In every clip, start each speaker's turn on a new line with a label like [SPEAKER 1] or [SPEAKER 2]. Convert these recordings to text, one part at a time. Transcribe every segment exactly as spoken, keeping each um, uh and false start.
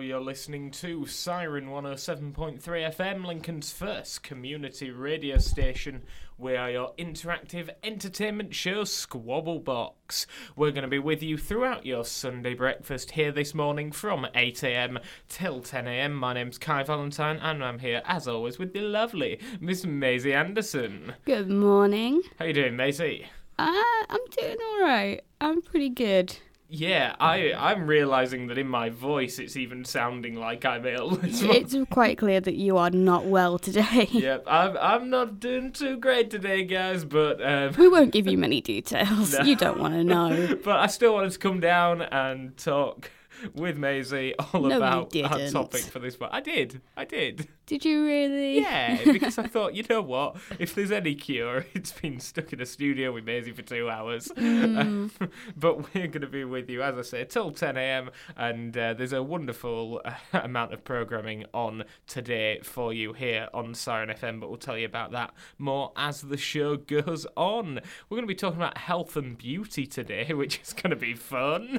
[SPEAKER 1] you're listening to Siren one oh seven point three F M, Lincoln's first community radio station. We are your interactive entertainment show, Squabblebox. We're going to be with you throughout your Sunday breakfast here this morning from eight a.m. till ten a.m. My name's Kai Valentine, and I'm here, as always, with the lovely Miss Maisie Anderson.
[SPEAKER 2] Good morning.
[SPEAKER 1] How you doing, Maisie?
[SPEAKER 2] Uh, I'm doing all right. I'm pretty good.
[SPEAKER 1] Yeah, I, I'm realising that in my voice it's even sounding like I'm ill.
[SPEAKER 2] It's quite clear that you are not well today.
[SPEAKER 1] Yep, I'm, I'm not doing too great today, guys, but... Um,
[SPEAKER 2] we won't give you many details. No. You don't want to know.
[SPEAKER 1] But I still wanted to come down and talk with Maisie all
[SPEAKER 2] no,
[SPEAKER 1] about
[SPEAKER 2] you
[SPEAKER 1] our
[SPEAKER 2] didn't.
[SPEAKER 1] topic for this one. I did, I did.
[SPEAKER 2] Did you really?
[SPEAKER 1] Yeah, because I thought, you know what, if there's any cure, it's been stuck in a studio with Maisie for two hours.
[SPEAKER 2] Mm.
[SPEAKER 1] But we're going to be with you, as I say, till ten a.m, and uh, there's a wonderful uh, amount of programming on today for you here on Siren F M, but we'll tell you about that more as the show goes on. We're going to be talking about health and beauty today, which is going to be fun.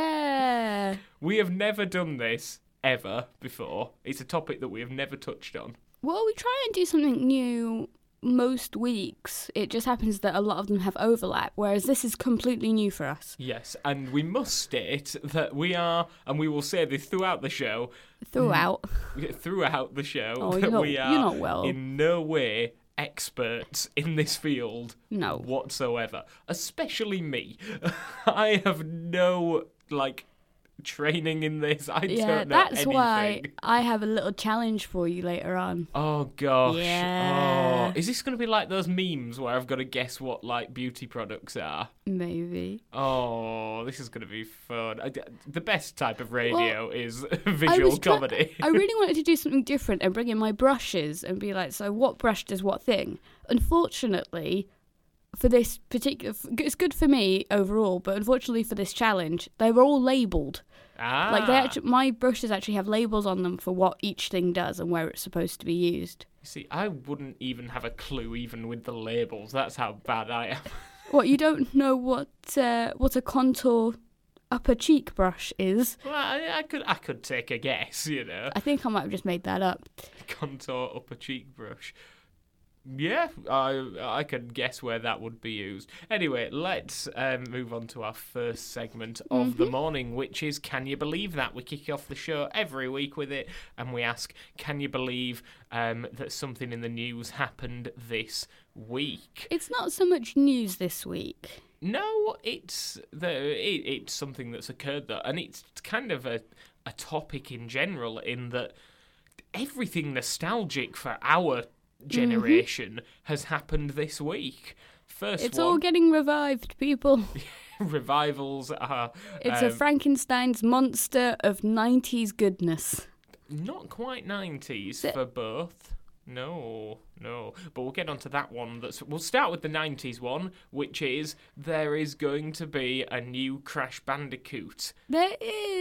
[SPEAKER 2] Yeah.
[SPEAKER 1] We have never done this ever before. It's a topic that we have never touched on.
[SPEAKER 2] Well, we try and do something new most weeks. It just happens that a lot of them have overlap, whereas this is completely new for us.
[SPEAKER 1] Yes, and we must state that we are, and we will say this throughout the show.
[SPEAKER 2] Throughout.
[SPEAKER 1] Throughout the show.
[SPEAKER 2] Oh,
[SPEAKER 1] that
[SPEAKER 2] you're not,
[SPEAKER 1] we are
[SPEAKER 2] you're not well.
[SPEAKER 1] in no way experts in this field
[SPEAKER 2] no.
[SPEAKER 1] whatsoever. Especially me. I have no, like... training in this. I
[SPEAKER 2] yeah,
[SPEAKER 1] don't know
[SPEAKER 2] that's
[SPEAKER 1] anything.
[SPEAKER 2] why I have a little challenge for you later on.
[SPEAKER 1] Oh gosh.
[SPEAKER 2] Yeah.
[SPEAKER 1] Oh, is this going to be like those memes where I've got to guess what like beauty products are?
[SPEAKER 2] Maybe.
[SPEAKER 1] Oh, this is going to be fun. I, the best type of radio
[SPEAKER 2] well,
[SPEAKER 1] is visual
[SPEAKER 2] try-
[SPEAKER 1] comedy.
[SPEAKER 2] I really wanted to do something different and bring in my brushes and be like, so what brush does what thing? Unfortunately, for this particular, it's good for me overall, but unfortunately for this challenge, they were all labelled.
[SPEAKER 1] Ah.
[SPEAKER 2] Like they actually, my brushes actually have labels on them for what each thing does and where it's supposed to be used.
[SPEAKER 1] You see, I wouldn't even have a clue, even with the labels. That's how bad I am.
[SPEAKER 2] What, you don't know what uh, what a contour upper cheek brush is?
[SPEAKER 1] Well, I, I could, I could take a guess. You know,
[SPEAKER 2] I think I might have just made that up.
[SPEAKER 1] Contour upper cheek brush. Yeah, I I could guess where that would be used. Anyway, let's um, move on to our first segment of
[SPEAKER 2] Mm-hmm.
[SPEAKER 1] the morning, which is Can You Believe That? We kick off the show every week with it, and we ask, can you believe um, that something in the news happened this week?
[SPEAKER 2] It's not so much news this week.
[SPEAKER 1] No, it's the it, it's something that's occurred, though, and it's kind of a, a topic in general in that everything nostalgic for our generation mm-hmm. has happened this week. First
[SPEAKER 2] it's
[SPEAKER 1] one,
[SPEAKER 2] all getting revived, people.
[SPEAKER 1] Revivals are...
[SPEAKER 2] It's
[SPEAKER 1] um,
[SPEAKER 2] a Frankenstein's monster of nineties goodness.
[SPEAKER 1] Not quite nineties
[SPEAKER 2] it?
[SPEAKER 1] for both. No, no. But we'll get onto that one. That's, we'll start with the nineties one, which is there is going to be a new Crash Bandicoot.
[SPEAKER 2] There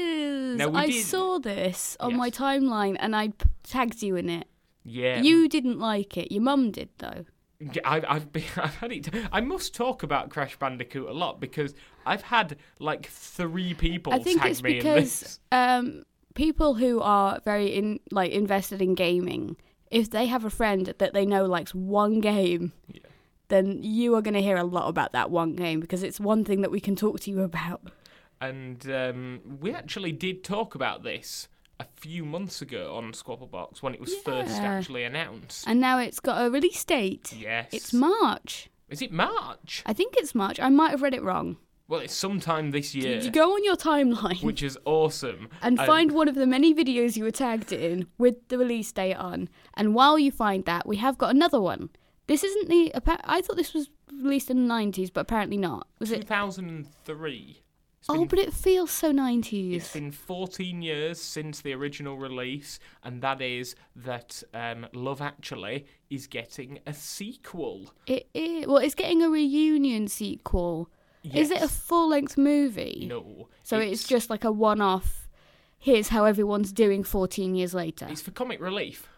[SPEAKER 2] is.
[SPEAKER 1] Now, we
[SPEAKER 2] I
[SPEAKER 1] did...
[SPEAKER 2] saw this on
[SPEAKER 1] yes.
[SPEAKER 2] my timeline and I p- tagged you in it.
[SPEAKER 1] Yeah.
[SPEAKER 2] You didn't like it. Your mum did, though.
[SPEAKER 1] I've I've, been, I've had it. I must talk about Crash Bandicoot a lot because I've had like three people
[SPEAKER 2] I think
[SPEAKER 1] tag
[SPEAKER 2] it's
[SPEAKER 1] me in
[SPEAKER 2] because
[SPEAKER 1] this.
[SPEAKER 2] um, people who are very in like invested in gaming, if they have a friend that they know likes one game,
[SPEAKER 1] yeah.
[SPEAKER 2] then you are going to hear a lot about that one game because it's one thing that we can talk to you about.
[SPEAKER 1] And um, we actually did talk about this a few months ago on Squabblebox when it was
[SPEAKER 2] Yeah.
[SPEAKER 1] first actually announced.
[SPEAKER 2] And now it's got a release date.
[SPEAKER 1] Yes.
[SPEAKER 2] It's March.
[SPEAKER 1] Is it March?
[SPEAKER 2] I think it's March. I might have read it wrong.
[SPEAKER 1] Well, it's sometime this year.
[SPEAKER 2] Did you go on your timeline?
[SPEAKER 1] Which is awesome.
[SPEAKER 2] And find one of the many videos you were tagged in with the release date on. And while you find that, we have got another one. This isn't the... I thought this was released in the nineties, but apparently not. Was it
[SPEAKER 1] two thousand three.
[SPEAKER 2] It's oh, been, but it feels so nineties.
[SPEAKER 1] It's been fourteen years since the original release, and that is that um, Love Actually is getting a sequel.
[SPEAKER 2] It is. Well, it's getting a reunion sequel.
[SPEAKER 1] Yes.
[SPEAKER 2] Is it a full-length movie?
[SPEAKER 1] No.
[SPEAKER 2] So it's, it's just like a one-off, here's how everyone's doing fourteen years later.
[SPEAKER 1] It's for comic relief.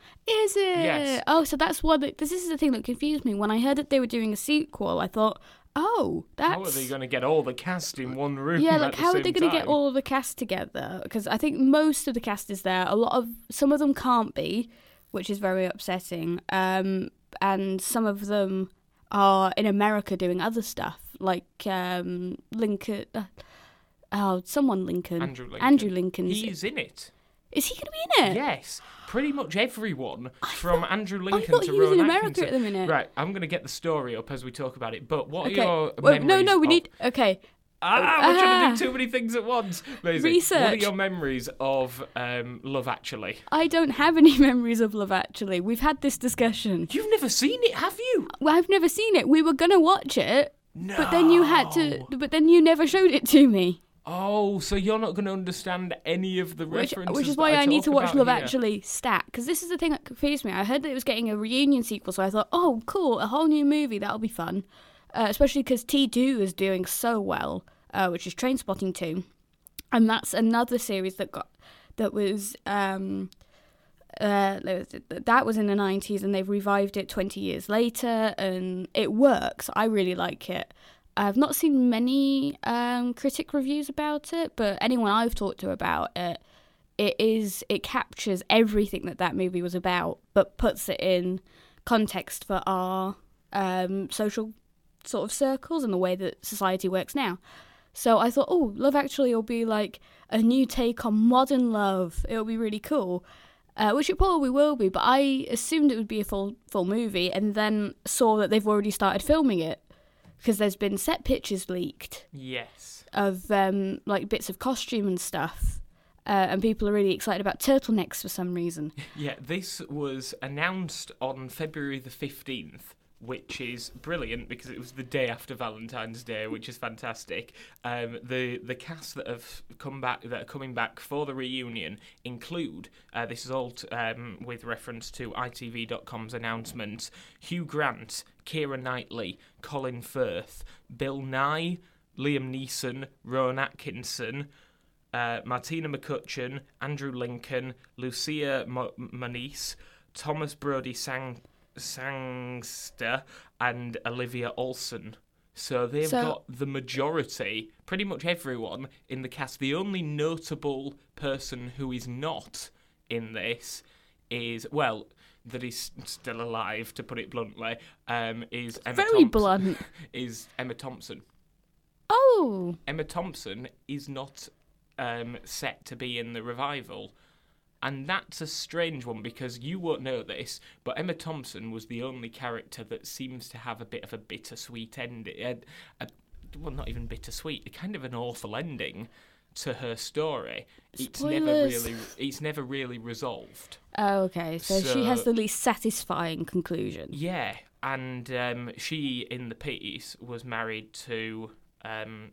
[SPEAKER 2] Is it?
[SPEAKER 1] Yes.
[SPEAKER 2] Oh, so that's what... It, this is the thing that confused me. When I heard that they were doing a sequel, I thought, Oh, that's...
[SPEAKER 1] How are they going to get all the cast in one room?
[SPEAKER 2] Yeah,
[SPEAKER 1] at
[SPEAKER 2] like
[SPEAKER 1] the
[SPEAKER 2] how are
[SPEAKER 1] same
[SPEAKER 2] they going to get
[SPEAKER 1] time?
[SPEAKER 2] all of the cast together? Because I think most of the cast is there. A lot of some of them can't be, which is very upsetting. Um, and some of them are in America doing other stuff, like um, Lincoln. Uh, oh, someone Lincoln.
[SPEAKER 1] Andrew Lincoln.
[SPEAKER 2] Andrew Lincoln's.
[SPEAKER 1] He's in it.
[SPEAKER 2] Is he going to be in it?
[SPEAKER 1] Yes, pretty much everyone
[SPEAKER 2] I
[SPEAKER 1] from
[SPEAKER 2] thought-
[SPEAKER 1] Andrew
[SPEAKER 2] I
[SPEAKER 1] Lincoln
[SPEAKER 2] thought
[SPEAKER 1] to
[SPEAKER 2] he was in
[SPEAKER 1] Rowan
[SPEAKER 2] America
[SPEAKER 1] Atkinson.
[SPEAKER 2] at the minute.
[SPEAKER 1] Right, I'm going to get the story up as we talk about it. But what
[SPEAKER 2] Okay.
[SPEAKER 1] are your
[SPEAKER 2] Well,
[SPEAKER 1] memories?
[SPEAKER 2] no, no, we
[SPEAKER 1] of-
[SPEAKER 2] need. Okay.
[SPEAKER 1] Ah, we're trying
[SPEAKER 2] Ah.
[SPEAKER 1] to do too many things at once. Maisie, What are
[SPEAKER 2] Research.
[SPEAKER 1] your memories of um, Love Actually?
[SPEAKER 2] I don't have any memories of Love Actually. We've had this discussion.
[SPEAKER 1] You've never seen it, have you?
[SPEAKER 2] Well, I've never seen it. We were gonna watch it,
[SPEAKER 1] No.
[SPEAKER 2] but then you had to. But then you never showed it to me.
[SPEAKER 1] Oh, so you're not going to understand any of the
[SPEAKER 2] Which,
[SPEAKER 1] references
[SPEAKER 2] which is
[SPEAKER 1] that
[SPEAKER 2] why I,
[SPEAKER 1] I
[SPEAKER 2] need
[SPEAKER 1] talk
[SPEAKER 2] to watch
[SPEAKER 1] about
[SPEAKER 2] Love
[SPEAKER 1] here.
[SPEAKER 2] Actually stat, because this is the thing that confused me. I heard that it was getting a reunion sequel, so I thought, oh, cool, a whole new movie, that'll be fun. Uh, especially because T two is doing so well, uh, which is Trainspotting two, and that's another series that got that was um, uh, that was in the nineties, and they've revived it twenty years later, and it works. I really like it. I've not seen many um, critic reviews about it, but anyone I've talked to about it, it is it captures everything that that movie was about, but puts it in context for our um, social sort of circles and the way that society works now. So I thought, oh, Love Actually will be like a new take on modern love. It'll be really cool, uh, which it probably will be. But I assumed it would be a full full movie, and then saw that they've already started filming it. Because there's been set pictures leaked
[SPEAKER 1] Yes.
[SPEAKER 2] of um, like bits of costume and stuff, uh, and people are really excited about turtlenecks for some reason.
[SPEAKER 1] Yeah, this was announced on February the fifteenth, which is brilliant because it was the day after Valentine's Day, which is fantastic. Um, the the cast that have come back, that are coming back for the reunion, include uh, this is all t- um, with reference to I T V dot com's announcement: Hugh Grant, Keira Knightley, Colin Firth, Bill Nye, Liam Neeson, Rowan Atkinson, uh, Martina McCutcheon, Andrew Lincoln, Lucia Mo- Moniz, Thomas Brody Sang. Sangster and Olivia Olsen. So they've
[SPEAKER 2] So-
[SPEAKER 1] got the majority, pretty much everyone in the cast. The only notable person who is not in this is, well, that is still alive, to put it bluntly, um, is Emma
[SPEAKER 2] Very
[SPEAKER 1] Thompson.
[SPEAKER 2] blunt.
[SPEAKER 1] Is Emma Thompson.
[SPEAKER 2] Oh,
[SPEAKER 1] Emma Thompson is not um, set to be in the revival. And that's a strange one because you won't know this, but Emma Thompson was the only character that seems to have a bit of a bittersweet ending. A, a, well, not even bittersweet, kind of an awful ending to her story. It's never
[SPEAKER 2] Spoilers.
[SPEAKER 1] really, it's never really resolved.
[SPEAKER 2] oh okay. So, she has
[SPEAKER 1] So-
[SPEAKER 2] the least satisfying conclusion.
[SPEAKER 1] Yeah, and um, she in the piece was married to. Um,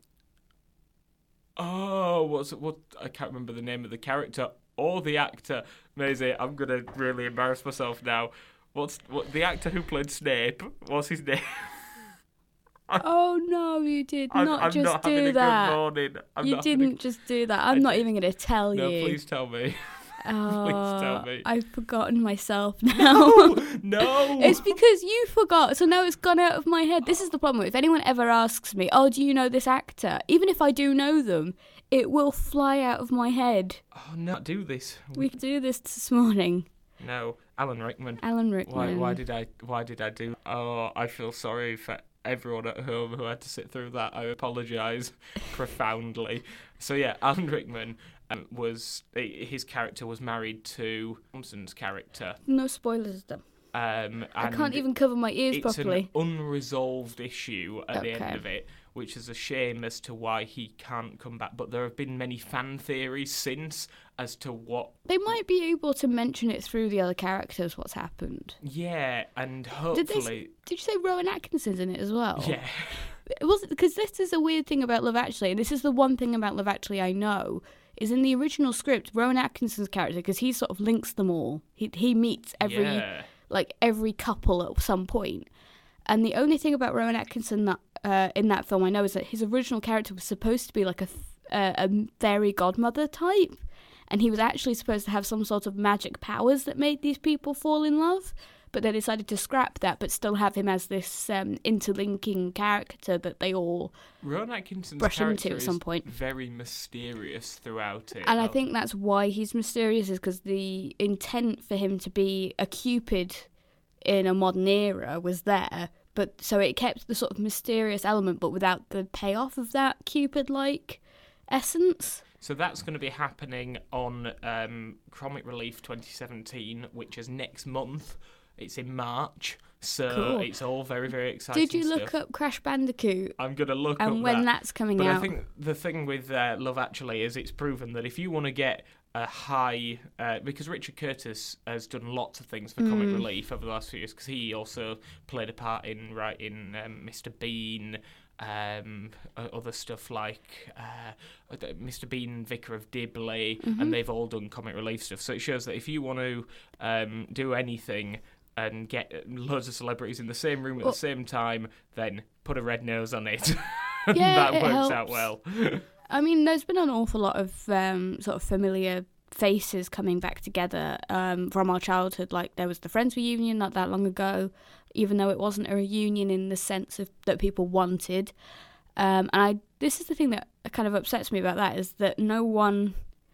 [SPEAKER 1] oh, what's it? What I can't remember the name of the character. Or the actor, Maisie, I'm gonna really embarrass myself now. What's what the actor who played Snape? What's his name?
[SPEAKER 2] Oh no, you did
[SPEAKER 1] I'm,
[SPEAKER 2] not
[SPEAKER 1] I'm
[SPEAKER 2] just
[SPEAKER 1] not
[SPEAKER 2] do
[SPEAKER 1] having a
[SPEAKER 2] that.
[SPEAKER 1] good morning. I'm
[SPEAKER 2] You
[SPEAKER 1] not having a-
[SPEAKER 2] didn't just do that. I'm
[SPEAKER 1] I
[SPEAKER 2] not
[SPEAKER 1] did.
[SPEAKER 2] even going to tell
[SPEAKER 1] No,
[SPEAKER 2] you.
[SPEAKER 1] please tell me.
[SPEAKER 2] Oh,
[SPEAKER 1] tell me.
[SPEAKER 2] I've forgotten myself now.
[SPEAKER 1] No.
[SPEAKER 2] It's because you forgot, so now it's gone out of my head. This is the problem. If anyone ever asks me, oh, do you know this actor? Even if I do know them, it will fly out of my head.
[SPEAKER 1] Oh no! Do this.
[SPEAKER 2] We could do this this morning.
[SPEAKER 1] No, Alan Rickman.
[SPEAKER 2] Alan
[SPEAKER 1] Why?
[SPEAKER 2] Rickman.
[SPEAKER 1] Why did I? Why did I do? Oh, I feel sorry for everyone at home who had to sit through that. I apologise profoundly. So yeah, Alan Rickman um, was his character was married to Thompson's character.
[SPEAKER 2] No spoilers, though.
[SPEAKER 1] Um,
[SPEAKER 2] I
[SPEAKER 1] and
[SPEAKER 2] can't even cover my ears
[SPEAKER 1] it's
[SPEAKER 2] properly.
[SPEAKER 1] an unresolved issue at the
[SPEAKER 2] Okay.
[SPEAKER 1] end of it, which is a shame as to why he can't come back. But there have been many fan theories since as to what.
[SPEAKER 2] They might be able to mention it through the other characters, what's happened.
[SPEAKER 1] Yeah, and
[SPEAKER 2] Did they?
[SPEAKER 1] hopefully,
[SPEAKER 2] Did you say Rowan Atkinson's in it as well?
[SPEAKER 1] yeah.
[SPEAKER 2] It was because this is a weird thing about Love Actually, and this is the one thing about Love Actually I know is in the original script, Rowan Atkinson's character, because he sort of links them all. He he meets every
[SPEAKER 1] Yeah.
[SPEAKER 2] like every couple at some point, and the only thing about Rowan Atkinson that uh, in that film I know is that his original character was supposed to be like a th- uh, a fairy godmother type, and he was actually supposed to have some sort of magic powers that made these people fall in love. but they decided to scrap that, but still have him as this um, interlinking character that they all
[SPEAKER 1] Rowan Atkinson's
[SPEAKER 2] brush
[SPEAKER 1] character
[SPEAKER 2] into at some
[SPEAKER 1] is
[SPEAKER 2] point.
[SPEAKER 1] very mysterious throughout it.
[SPEAKER 2] And I think that's why he's mysterious, is because the intent for him to be a Cupid in a modern era was there, but so it kept the sort of mysterious element, but without the payoff of that Cupid-like essence.
[SPEAKER 1] So that's going to be happening on um, Comic Relief twenty seventeen, which is next month. It's in March, so
[SPEAKER 2] Cool.
[SPEAKER 1] it's all very, very exciting.
[SPEAKER 2] Did you look
[SPEAKER 1] stuff.
[SPEAKER 2] up Crash Bandicoot
[SPEAKER 1] I'm going to look up
[SPEAKER 2] and when
[SPEAKER 1] that.
[SPEAKER 2] that's coming
[SPEAKER 1] But
[SPEAKER 2] out?
[SPEAKER 1] I think the thing with uh, Love Actually is it's proven that if you want to get a high, uh, because Richard Curtis has done lots of things for Comic
[SPEAKER 2] Mm.
[SPEAKER 1] Relief over the last few years, because he also played a part in writing um, Mister Bean, um, uh, other stuff like uh, Mister Bean, Vicar of Dibley,
[SPEAKER 2] Mhm.
[SPEAKER 1] and they've all done Comic Relief stuff. So it shows that if you want to um, do anything and get loads of celebrities in the same room at
[SPEAKER 2] Well-
[SPEAKER 1] the same time, then put a red nose on it. And
[SPEAKER 2] Yeah,
[SPEAKER 1] that
[SPEAKER 2] it
[SPEAKER 1] works out
[SPEAKER 2] helps.
[SPEAKER 1] well.
[SPEAKER 2] I mean, there's been an awful lot of um, sort of familiar faces coming back together um, from our childhood. Like there was the Friends reunion not that long ago, even though it wasn't a reunion in the sense of that people wanted. Um, and I, this is the thing that kind of upsets me about that, is that no one,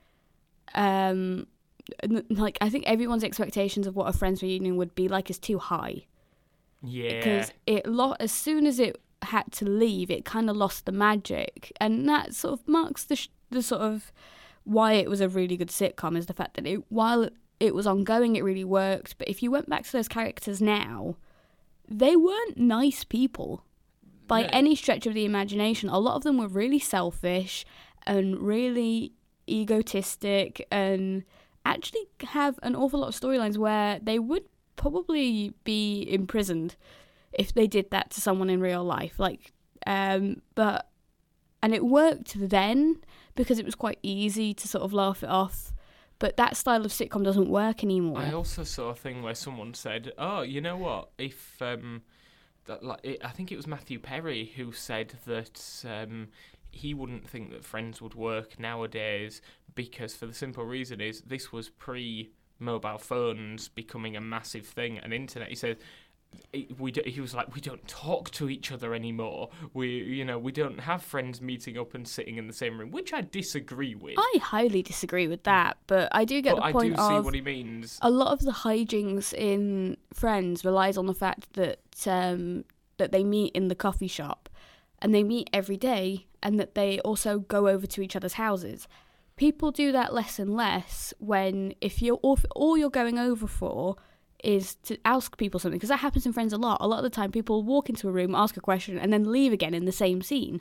[SPEAKER 2] um, n- like I think everyone's expectations of what a Friends reunion would be like is too high.
[SPEAKER 1] Yeah.
[SPEAKER 2] Because it lo- as soon as it had to leave, it kind of lost the magic, and that sort of marks the sh- the sort of why it was a really good sitcom, is the fact that it while it was ongoing, it really worked. But if you went back to those characters now, they weren't nice people by
[SPEAKER 1] No.
[SPEAKER 2] any stretch of the imagination. A lot of them were really selfish and really egotistic, and actually have an awful lot of storylines where they would probably be imprisoned if they did that to someone in real life. Like, um, but and it worked then because it was quite easy to sort of laugh it off. But that style of sitcom doesn't work anymore.
[SPEAKER 1] I also saw a thing where someone said, "Oh, you know what? If um, that, like, it, I think it was Matthew Perry who said that um, he wouldn't think that Friends would work nowadays because, for the simple reason is this was pre-mobile phones becoming a massive thing and internet." He said. We do, he was like, we don't talk to each other anymore. We, you know, we don't have friends meeting up and sitting in the same room, which I disagree with.
[SPEAKER 2] I highly disagree with that, but I do get
[SPEAKER 1] but
[SPEAKER 2] the
[SPEAKER 1] I
[SPEAKER 2] point
[SPEAKER 1] do see
[SPEAKER 2] of
[SPEAKER 1] what he means.
[SPEAKER 2] a lot of the hijinks in Friends relies on the fact that um, that they meet in the coffee shop, and they meet every day, and that they also go over to each other's houses. People do that less and less when if you're all, all you're going over for is to ask people something, because that happens in Friends a lot. A lot of the time people walk into a room, ask a question, and then leave again in the same scene.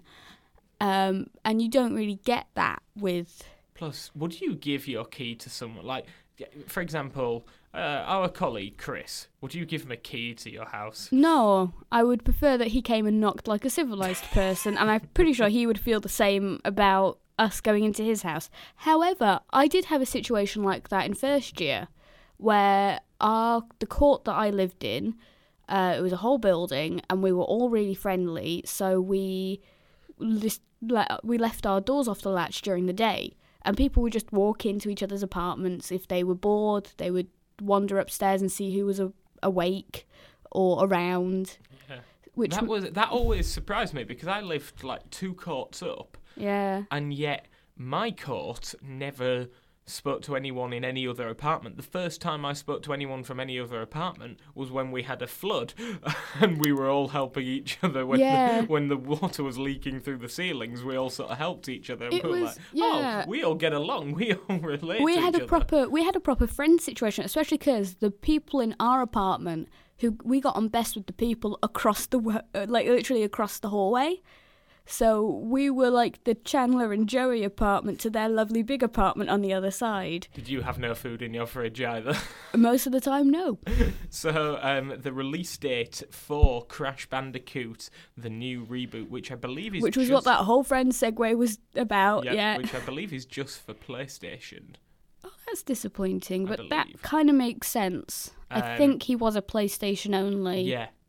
[SPEAKER 2] Um, and you don't really get that with...
[SPEAKER 1] Plus, would you give your key to someone, like, for example, uh, our colleague Chris, would you give him a key to your house?
[SPEAKER 2] No, I would prefer that he came and knocked like a civilised person, and I'm pretty sure he would feel the same about us going into his house. However, I did have a situation like that in first year, where our the court that I lived in, uh, it was a whole building, and we were all really friendly, so we just le- we left our doors off the latch during the day, and people would just walk into each other's apartments. If they were bored, they would wander upstairs and see who was a- awake or around.
[SPEAKER 1] Yeah.
[SPEAKER 2] Which
[SPEAKER 1] That was that always surprised me because I lived like two courts up,
[SPEAKER 2] yeah.
[SPEAKER 1] and yet my court never spoke to anyone in any other apartment. The first time I spoke to anyone from any other apartment was when we had a flood and we were all helping each other when,
[SPEAKER 2] Yeah.
[SPEAKER 1] the, when the water was leaking through the ceilings. We all sort of helped each other.
[SPEAKER 2] It
[SPEAKER 1] we were
[SPEAKER 2] was-
[SPEAKER 1] like,
[SPEAKER 2] yeah.
[SPEAKER 1] oh, we all get along. We all relate
[SPEAKER 2] We
[SPEAKER 1] to
[SPEAKER 2] had
[SPEAKER 1] each
[SPEAKER 2] a
[SPEAKER 1] other.
[SPEAKER 2] proper we had a proper friend situation, especially because the people in our apartment who we got on best with the people across the wa- uh, like literally across the hallway. So we were like the Chandler and Joey apartment to their lovely big apartment on the other side.
[SPEAKER 1] Did you have no food in your fridge either?
[SPEAKER 2] Most of the time, no.
[SPEAKER 1] So um, the release date for Crash Bandicoot, the new reboot, which I believe is
[SPEAKER 2] Which was
[SPEAKER 1] just,
[SPEAKER 2] what that whole friend segue was about.
[SPEAKER 1] yeah,
[SPEAKER 2] Yeah.
[SPEAKER 1] which I believe is just for PlayStation.
[SPEAKER 2] Oh, that's disappointing,
[SPEAKER 1] I
[SPEAKER 2] but that
[SPEAKER 1] believe.
[SPEAKER 2] kind of makes sense. I
[SPEAKER 1] Um,
[SPEAKER 2] think he was a PlayStation only.
[SPEAKER 1] Yeah.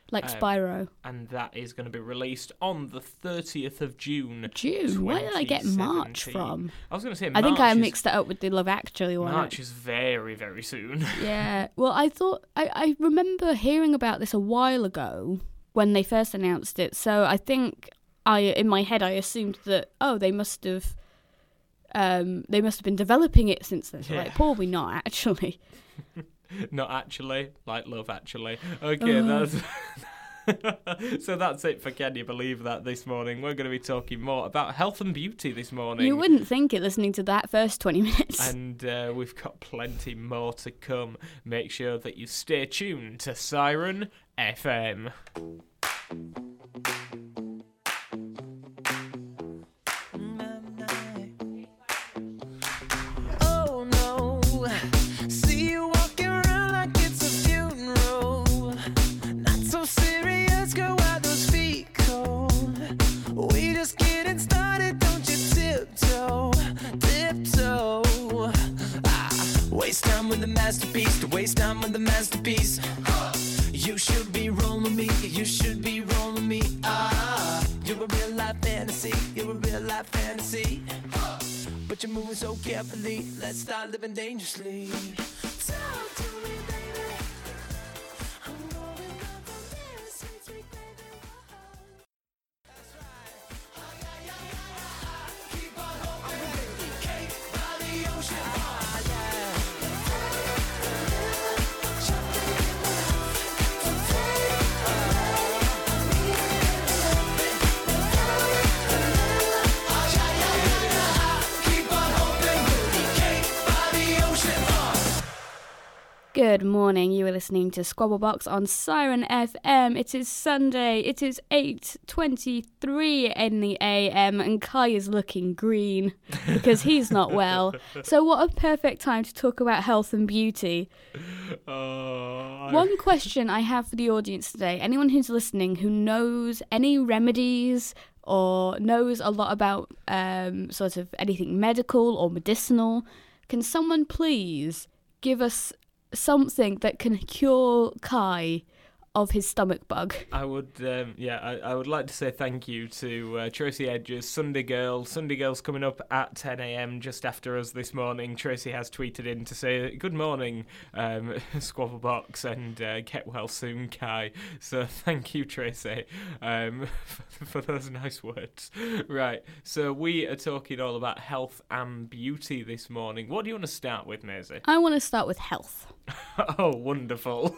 [SPEAKER 2] Like
[SPEAKER 1] Um,
[SPEAKER 2] Spyro.
[SPEAKER 1] And that is going to be released on the thirtieth of June.
[SPEAKER 2] June? Where did I get March
[SPEAKER 1] twenty seventeen.
[SPEAKER 2] from?
[SPEAKER 1] I was going to say
[SPEAKER 2] I
[SPEAKER 1] March
[SPEAKER 2] think I
[SPEAKER 1] is,
[SPEAKER 2] mixed it up with the Love Actually one.
[SPEAKER 1] March is very, very soon.
[SPEAKER 2] Yeah. Well, I thought... I, I remember hearing about this a while ago when they first announced it. So I think I, in my head, I assumed that, oh, they must have... Um, they must have been developing it since then. So
[SPEAKER 1] Yeah.
[SPEAKER 2] like, probably not, actually.
[SPEAKER 1] Not actually, like Love Actually. Okay,
[SPEAKER 2] Uh.
[SPEAKER 1] that's... So that's it for Can You Believe That this morning. We're going to be talking more about health and beauty this morning.
[SPEAKER 2] You wouldn't think it listening to that first twenty minutes.
[SPEAKER 1] And uh, we've got plenty more to come. Make sure that you stay tuned to Siren F M.
[SPEAKER 3] Oh no, see you walking around like it's a funeral. Not so serious, girl, why those feet cold? We just getting started, don't you tiptoe, tiptoe. Ah, waste time with the masterpiece, to waste time with the masterpiece. You should be rolling me, you should be rolling me. Ah, you're a real life fantasy, you're a real life fantasy. But you're moving so carefully, let's start living dangerously. Talk to me, baby. I'm going up from here, sweet, sweet baby. That's right. Ah, yeah, yeah, yeah, yeah. Keep on hoping. Cake by the ocean. Ah, yeah.
[SPEAKER 2] Good morning, you are listening to Squabblebox on Siren F M. It is Sunday, it is eight twenty-three in the A M and Kai is looking green because he's not well. So what a perfect time to talk about health and beauty.
[SPEAKER 1] Oh, I-
[SPEAKER 2] One question I have for the audience today, anyone who's listening who knows any remedies or knows a lot about um, sort of anything medical or medicinal, can someone please give us something that can cure Kai of his stomach bug?
[SPEAKER 1] I would, um, yeah, I, I would like to say thank you to uh, Tracy Edges, Sunday Girl. Sunday Girl's coming up at ten a.m. just after us this morning. Tracy has tweeted in to say, good morning, um, Squabblebox, and uh, get well soon, Kai. So thank you, Tracy, um, for, for those nice words. Right, so we are talking all about health and beauty this morning. What do you want to start with, Maisie?
[SPEAKER 2] I want to start with health.
[SPEAKER 1] Oh, wonderful.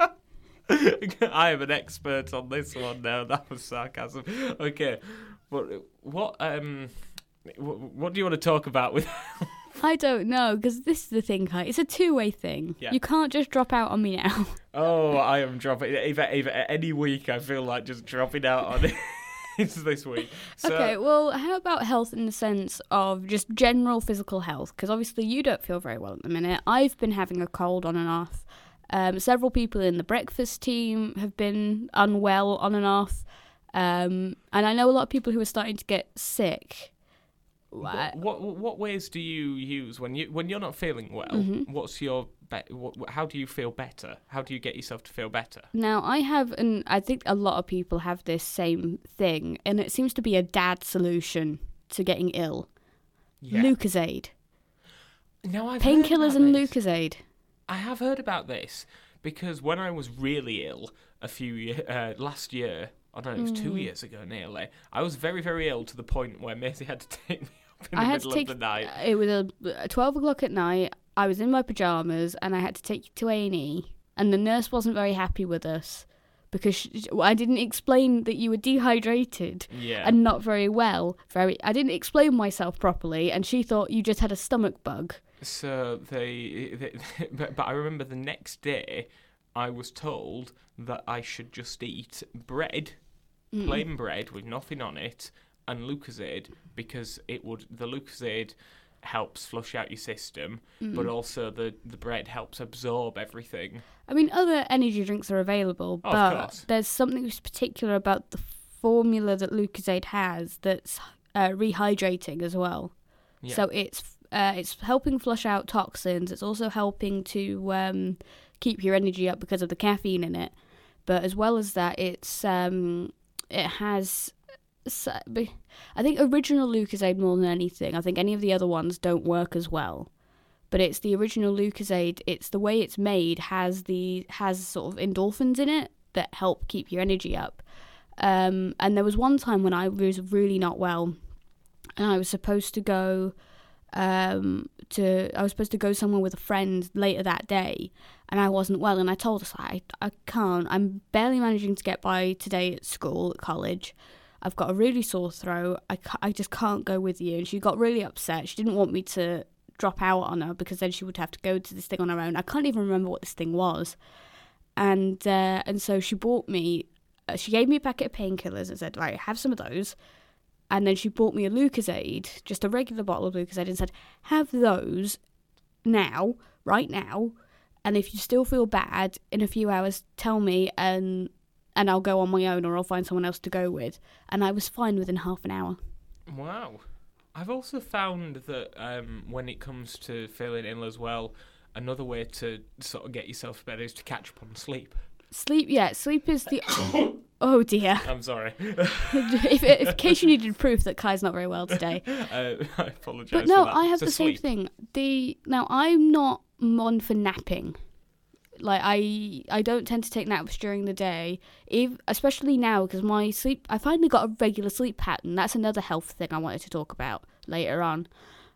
[SPEAKER 1] I am an expert on this one now. That was sarcasm. Okay, but what um, what do you want to talk about with?
[SPEAKER 2] I don't know, because this is the thing, Kai. It's a two-way thing.
[SPEAKER 1] Yeah.
[SPEAKER 2] You can't just drop out on me now.
[SPEAKER 1] Oh, I am dropping. If, if any week I feel like just dropping out on it. It's this week. So,
[SPEAKER 2] Okay, well, how about health in the sense of just general physical health? Because obviously you don't feel very well at the minute. I've been having a cold on and off. Um, several people in the breakfast team have been unwell on and off. Um, and I know a lot of people who are starting to get sick.
[SPEAKER 1] What, what what ways do you use when you when you're not feeling well?
[SPEAKER 2] Mm-hmm.
[SPEAKER 1] What's your be- what, how do you feel better? How do you get yourself to feel better?
[SPEAKER 2] Now, I have, and I think a lot of people have this same thing, and it seems to be a dad solution to getting ill.
[SPEAKER 1] Yeah.
[SPEAKER 2] Lucozade.
[SPEAKER 1] Now I've heard
[SPEAKER 2] Painkillers
[SPEAKER 1] about
[SPEAKER 2] and
[SPEAKER 1] this.
[SPEAKER 2] Lucozade.
[SPEAKER 1] I have heard about this because when I was really ill a few year, uh, last year, I don't know, it was two
[SPEAKER 2] Mm.
[SPEAKER 1] years ago nearly. I was very, very ill to the point where Maisie had to take me up in
[SPEAKER 2] I
[SPEAKER 1] the
[SPEAKER 2] had to
[SPEAKER 1] middle
[SPEAKER 2] take.
[SPEAKER 1] of the night.
[SPEAKER 2] It was a, twelve o'clock at night. I was in my pajamas and I had to take you to A and E. And the nurse wasn't very happy with us because she, I didn't explain that you were dehydrated
[SPEAKER 1] Yeah.
[SPEAKER 2] and not very well. Very, I didn't explain myself properly, and she thought you just had a stomach bug.
[SPEAKER 1] So they, they but, but I remember the next day, I was told that I should just eat bread,
[SPEAKER 2] Mm.
[SPEAKER 1] plain bread with nothing on it, and Lucozade because it would the Lucozade helps flush out your system,
[SPEAKER 2] Mm.
[SPEAKER 1] but also the the bread helps absorb everything.
[SPEAKER 2] I mean, other energy drinks are available,
[SPEAKER 1] Oh, of
[SPEAKER 2] but
[SPEAKER 1] course.
[SPEAKER 2] there's something that's particular about the formula that Lucozade has that's uh, rehydrating as well.
[SPEAKER 1] Yeah.
[SPEAKER 2] So it's uh, it's helping flush out toxins. It's also helping to um, keep your energy up because of the caffeine in it. But as well as that, it's um, it has. I think original Lucozade more than anything. I think any of the other ones don't work as well. But it's the original Lucozade. It's the way it's made has the has sort of endorphins in it that help keep your energy up. Um, and there was one time when I was really not well, and I was supposed to go um, to I was supposed to go somewhere with a friend later that day, and I wasn't well. And I told her, I I can't. I'm barely managing to get by today at school, at college. I've got a really sore throat. I, I just can't go with you. And she got really upset. She didn't want me to drop out on her because then she would have to go to this thing on her own. I can't even remember what this thing was. And uh, and so she bought me, uh, she gave me a packet of painkillers and said, right, have some of those. And then she bought me a Lucozade, just a regular bottle of Lucozade, and said, have those now, right now. And if you still feel bad in a few hours, tell me and... and I'll go on my own or I'll find someone else to go with. And I was fine within half an hour.
[SPEAKER 1] Wow. I've also found that um, when it comes to feeling ill as well, another way to sort of get yourself better is to catch up on sleep.
[SPEAKER 2] Sleep, yeah, sleep is the... Oh, dear.
[SPEAKER 1] I'm sorry.
[SPEAKER 2] if, if, in case you needed proof that Kai's not very well today.
[SPEAKER 1] Uh, I apologise
[SPEAKER 2] But no,
[SPEAKER 1] for that.
[SPEAKER 2] I have
[SPEAKER 1] So
[SPEAKER 2] the
[SPEAKER 1] sleep.
[SPEAKER 2] same thing. The Now, I'm not one for napping. Like, I I don't tend to take naps during the day, if, especially now, because my sleep... I finally got a regular sleep pattern. That's another health thing I wanted to talk about later on.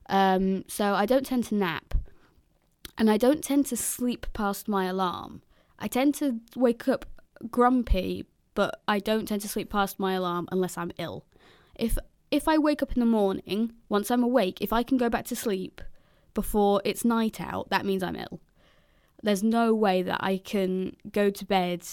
[SPEAKER 2] Um, so I don't tend to nap. And I don't tend to sleep past my alarm. I tend to wake up grumpy, but I don't tend to sleep past my alarm unless I'm ill. If if I wake up in the morning, once I'm awake, if I can go back to sleep before it's night out, that means I'm ill. There's no way that I can go to bed,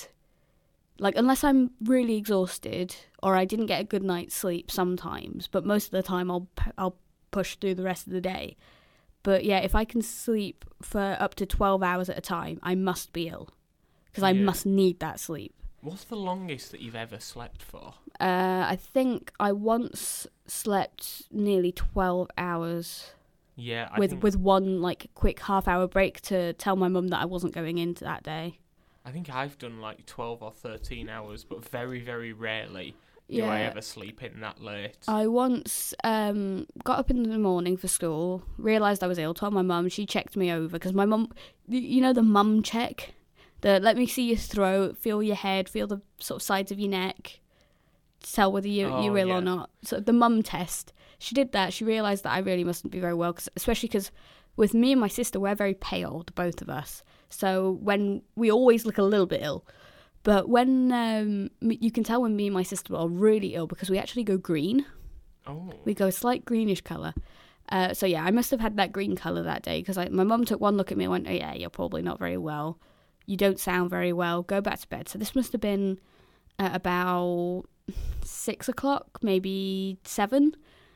[SPEAKER 2] like, unless I'm really exhausted or I didn't get a good night's sleep sometimes, but most of the time I'll I'll push through the rest of the day. But yeah, if I can sleep for up to twelve hours at a time, I must be ill, because I
[SPEAKER 1] Yeah.
[SPEAKER 2] must need that sleep.
[SPEAKER 1] What's the longest that you've ever slept for?
[SPEAKER 2] Uh, I think I once slept nearly twelve hours.
[SPEAKER 1] Yeah, I
[SPEAKER 2] with
[SPEAKER 1] think,
[SPEAKER 2] with one like quick half hour break to tell my mum that I wasn't going into that day.
[SPEAKER 1] I think I've done like twelve or thirteen hours, but very, very rarely do
[SPEAKER 2] Yeah.
[SPEAKER 1] I ever sleep in that late.
[SPEAKER 2] I once um got up in the morning for school, realised I was ill, told my mum, she checked me over, because my mum, you know the mum check? The let me see your throat, feel your head, feel the sort of sides of your neck, tell whether you,
[SPEAKER 1] Oh,
[SPEAKER 2] you're ill
[SPEAKER 1] yeah.
[SPEAKER 2] or not. So the mum test. She did that. She realised that I really mustn't be very well, cause, especially because with me and my sister, we're very pale, the both of us. So when we always look a little bit ill. But when um, you can tell when me and my sister are really ill because we actually go green.
[SPEAKER 1] Oh.
[SPEAKER 2] We go a slight greenish colour. Uh, so yeah, I must have had that green colour that day because my mum took one look at me and went, oh yeah, you're probably not very well. You don't sound very well. Go back to bed. So this must have been at about six o'clock, maybe seven.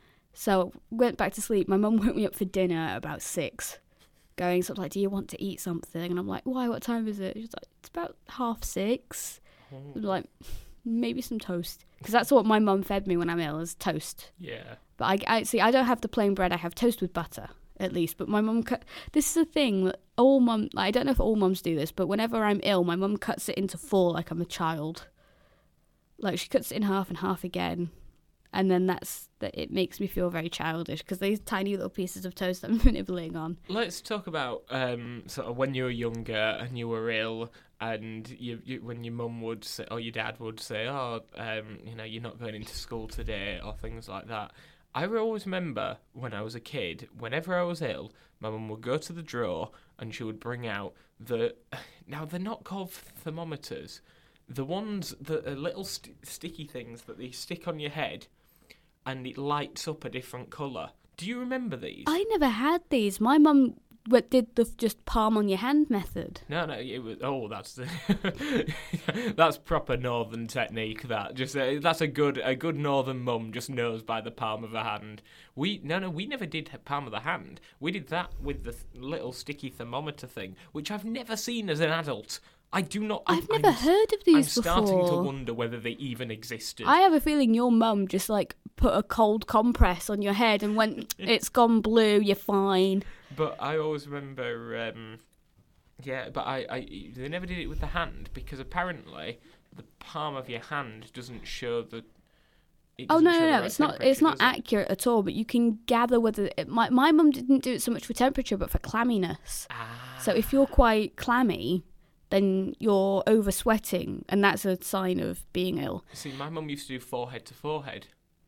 [SPEAKER 2] So went back to sleep. My mum woke me up for dinner at about six, going something like, do you want to eat something? And I'm like, why? What time is it? She's like, it's about half six.
[SPEAKER 1] Oh.
[SPEAKER 2] I'm like, maybe some toast. Because that's what my mum fed me when I'm ill, is toast.
[SPEAKER 1] Yeah.
[SPEAKER 2] But I, I see, I don't have the plain bread. I have toast with butter, at least. But my mum cut. This is a thing that all mum. Like, I don't know if all mums do this, but whenever I'm ill, my mum cuts it into four like I'm a child. Like she cuts it in half and half again, and then that's that. It makes me feel very childish because these tiny little pieces of toast I'm nibbling on.
[SPEAKER 1] Let's talk about um, sort of when you were younger and you were ill, and you, you when your mum would say, or your dad would say, "Oh, um, you know, you're not going into school today," or things like that. I always remember when I was a kid, whenever I was ill, my mum would go to the drawer and she would bring out the. Now they're not called thermometers. The ones that are little st- sticky things that they stick on your head, and it lights up a different colour. Do you remember these?
[SPEAKER 2] I never had these. My mum w- did the just palm on your hand method.
[SPEAKER 1] No, no, it was. Oh, that's that's proper northern technique. That just uh, that's a good a good northern mum just knows by the palm of her hand. We no no we never did palm of the hand. We did that with the th- little sticky thermometer thing, which I've never seen as an adult. I do not.
[SPEAKER 2] I've
[SPEAKER 1] I'm,
[SPEAKER 2] never
[SPEAKER 1] I'm,
[SPEAKER 2] heard of
[SPEAKER 1] I'm
[SPEAKER 2] these
[SPEAKER 1] starting
[SPEAKER 2] before.
[SPEAKER 1] to wonder whether they even existed.
[SPEAKER 2] I have a feeling your mum just like put a cold compress on your head and went, "It's gone blue. You're fine."
[SPEAKER 1] But I always remember um, Yeah, but I, I, they never did it with the hand because apparently the palm of your hand doesn't show the. It
[SPEAKER 2] Oh
[SPEAKER 1] doesn't
[SPEAKER 2] no,
[SPEAKER 1] show
[SPEAKER 2] no,
[SPEAKER 1] the
[SPEAKER 2] no!
[SPEAKER 1] right
[SPEAKER 2] It's not. It's
[SPEAKER 1] temperature,
[SPEAKER 2] not
[SPEAKER 1] does it?
[SPEAKER 2] accurate at all. But you can gather whether it, my my mum didn't do it so much for temperature, but for clamminess.
[SPEAKER 1] Ah.
[SPEAKER 2] So if you're quite clammy, then you're over sweating, and that's a sign of being ill.
[SPEAKER 1] See, my mum used to do forehead to forehead.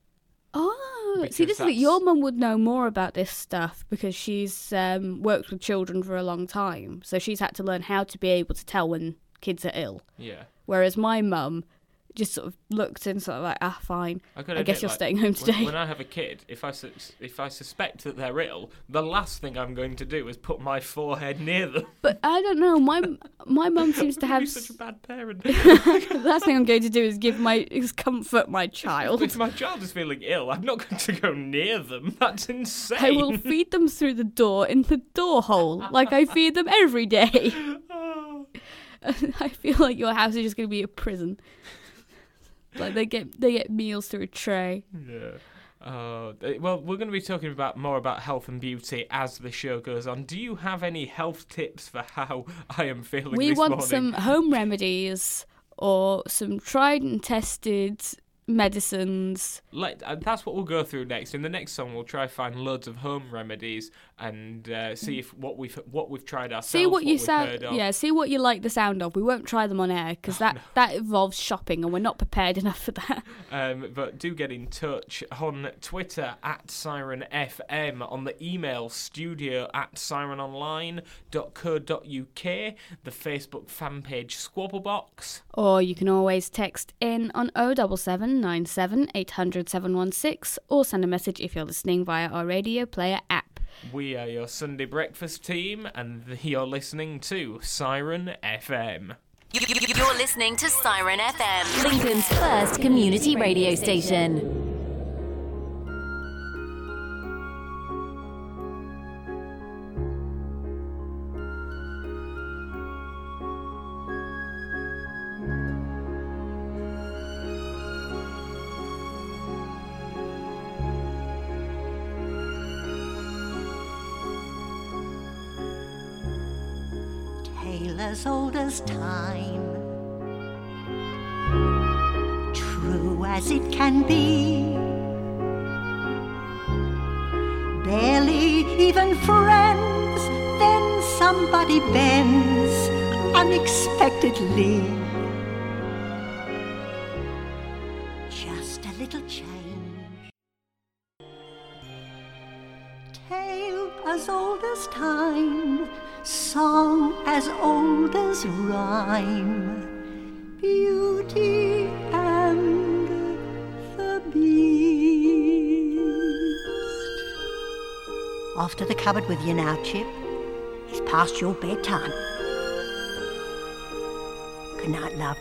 [SPEAKER 2] Oh,
[SPEAKER 1] Because
[SPEAKER 2] see, this is it.
[SPEAKER 1] that's-
[SPEAKER 2] Your mum would know more about this stuff because she's um, worked with children for a long time, so she's had to learn how to be able to tell when kids are ill.
[SPEAKER 1] Yeah.
[SPEAKER 2] Whereas my mum just sort of looked and sort of like, ah, fine.
[SPEAKER 1] I, got
[SPEAKER 2] I guess you're staying home today.
[SPEAKER 1] When, when I have a kid, if I sus- if I suspect that they're ill, the last thing I'm going to do is put my forehead near them.
[SPEAKER 2] But I don't know. My my mum seems to
[SPEAKER 1] I'm
[SPEAKER 2] have.
[SPEAKER 1] be such a bad parent.
[SPEAKER 2] The last thing I'm going to do is give my is comfort my child.
[SPEAKER 1] If my child is feeling ill, I'm not going to go near them. That's insane.
[SPEAKER 2] I will feed them through the door in the door hole, like I feed them every day.
[SPEAKER 1] Oh.
[SPEAKER 2] I feel like your house is just going to be a prison. Like they get they get meals through a tray.
[SPEAKER 1] Yeah. Uh, well, we're going to be talking about more about health and beauty as the show goes on. Do you have any health tips for how I am feeling
[SPEAKER 2] We
[SPEAKER 1] this
[SPEAKER 2] want
[SPEAKER 1] morning?
[SPEAKER 2] some home remedies or some tried and tested medicines.
[SPEAKER 1] Let, uh, that's what we'll go through next. In the next song, we'll try find loads of home remedies and uh, see if what we've what we've tried ourselves.
[SPEAKER 2] See what you
[SPEAKER 1] we've
[SPEAKER 2] sound.
[SPEAKER 1] heard of.
[SPEAKER 2] Yeah, see what you like the sound of. We won't try them on air because that that involves shopping, and we're not prepared enough for that.
[SPEAKER 1] Um, but do get in touch on Twitter at Siren F M, on the email studio at siren online dot co dot uk, the Facebook fan page Squabblebox.
[SPEAKER 2] Or you can always text in on oh seven seven nine seven eight hundred seven one six or send a message if you're listening via our radio player app.
[SPEAKER 1] We are your Sunday breakfast team, and you're listening to Siren F M.
[SPEAKER 4] You're listening to Siren F M, Lincoln's first community radio station.
[SPEAKER 5] Tale as old as time, true as it can be. Barely even friends, then somebody bends unexpectedly. Just a little change. Tale as old as time, song as old as rhyme, Beauty and the Beast. Off to the cupboard with you now, Chip. It's past your bedtime. Good night, love.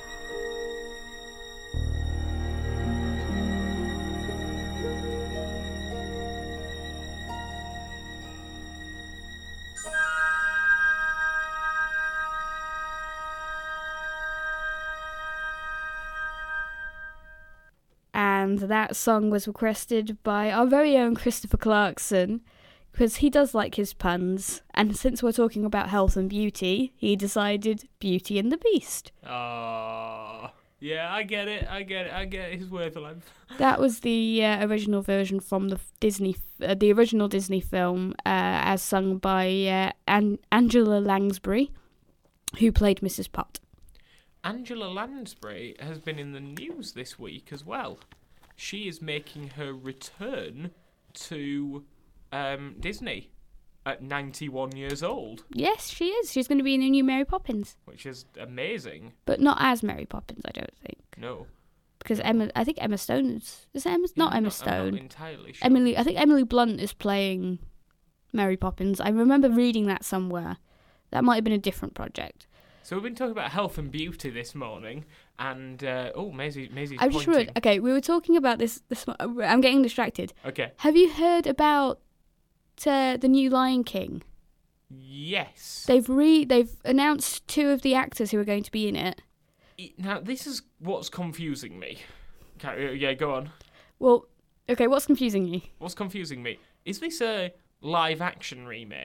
[SPEAKER 2] And that song was requested by our very own Christopher Clarkson because he does like his puns. And since we're talking about health and beauty, he decided Beauty and the Beast.
[SPEAKER 1] Oh, yeah, I get it, I get it, I get it. His wavelength.
[SPEAKER 2] That was the uh, original version from the Disney, uh, the original Disney film, uh, as sung by uh, An- Angela Lansbury, who played Missus Pot.
[SPEAKER 1] Angela Lansbury has been in the news this week as well. She is making her return to um, Disney at ninety-one years old,
[SPEAKER 2] Yes, she is. She's going to be in the new Mary Poppins,
[SPEAKER 1] which is amazing.
[SPEAKER 2] but not as Mary Poppins, I don't think,
[SPEAKER 1] No,
[SPEAKER 2] because Emma. I think Emma Stone is. Is it Emma? Not
[SPEAKER 1] I'm
[SPEAKER 2] Emma
[SPEAKER 1] I'm
[SPEAKER 2] Stone.
[SPEAKER 1] not entirely sure.
[SPEAKER 2] Emily. I think Emily Blunt is playing Mary Poppins. I remember reading that somewhere. That might have been a different project.
[SPEAKER 1] So we've been talking about health and beauty this morning, and uh, oh, Maisie, Maisie's
[SPEAKER 2] I just
[SPEAKER 1] pointing.
[SPEAKER 2] wrote. Okay, we were talking about this. This. I'm getting distracted.
[SPEAKER 1] Okay.
[SPEAKER 2] Have you heard about uh, the new Lion King?
[SPEAKER 1] Yes.
[SPEAKER 2] They've re. They've announced two of the actors who are going to be in it.
[SPEAKER 1] E- Now this is what's confusing me. Okay, yeah, go on.
[SPEAKER 2] Well, okay. What's confusing you?
[SPEAKER 1] What's confusing me? Is this a live action remake?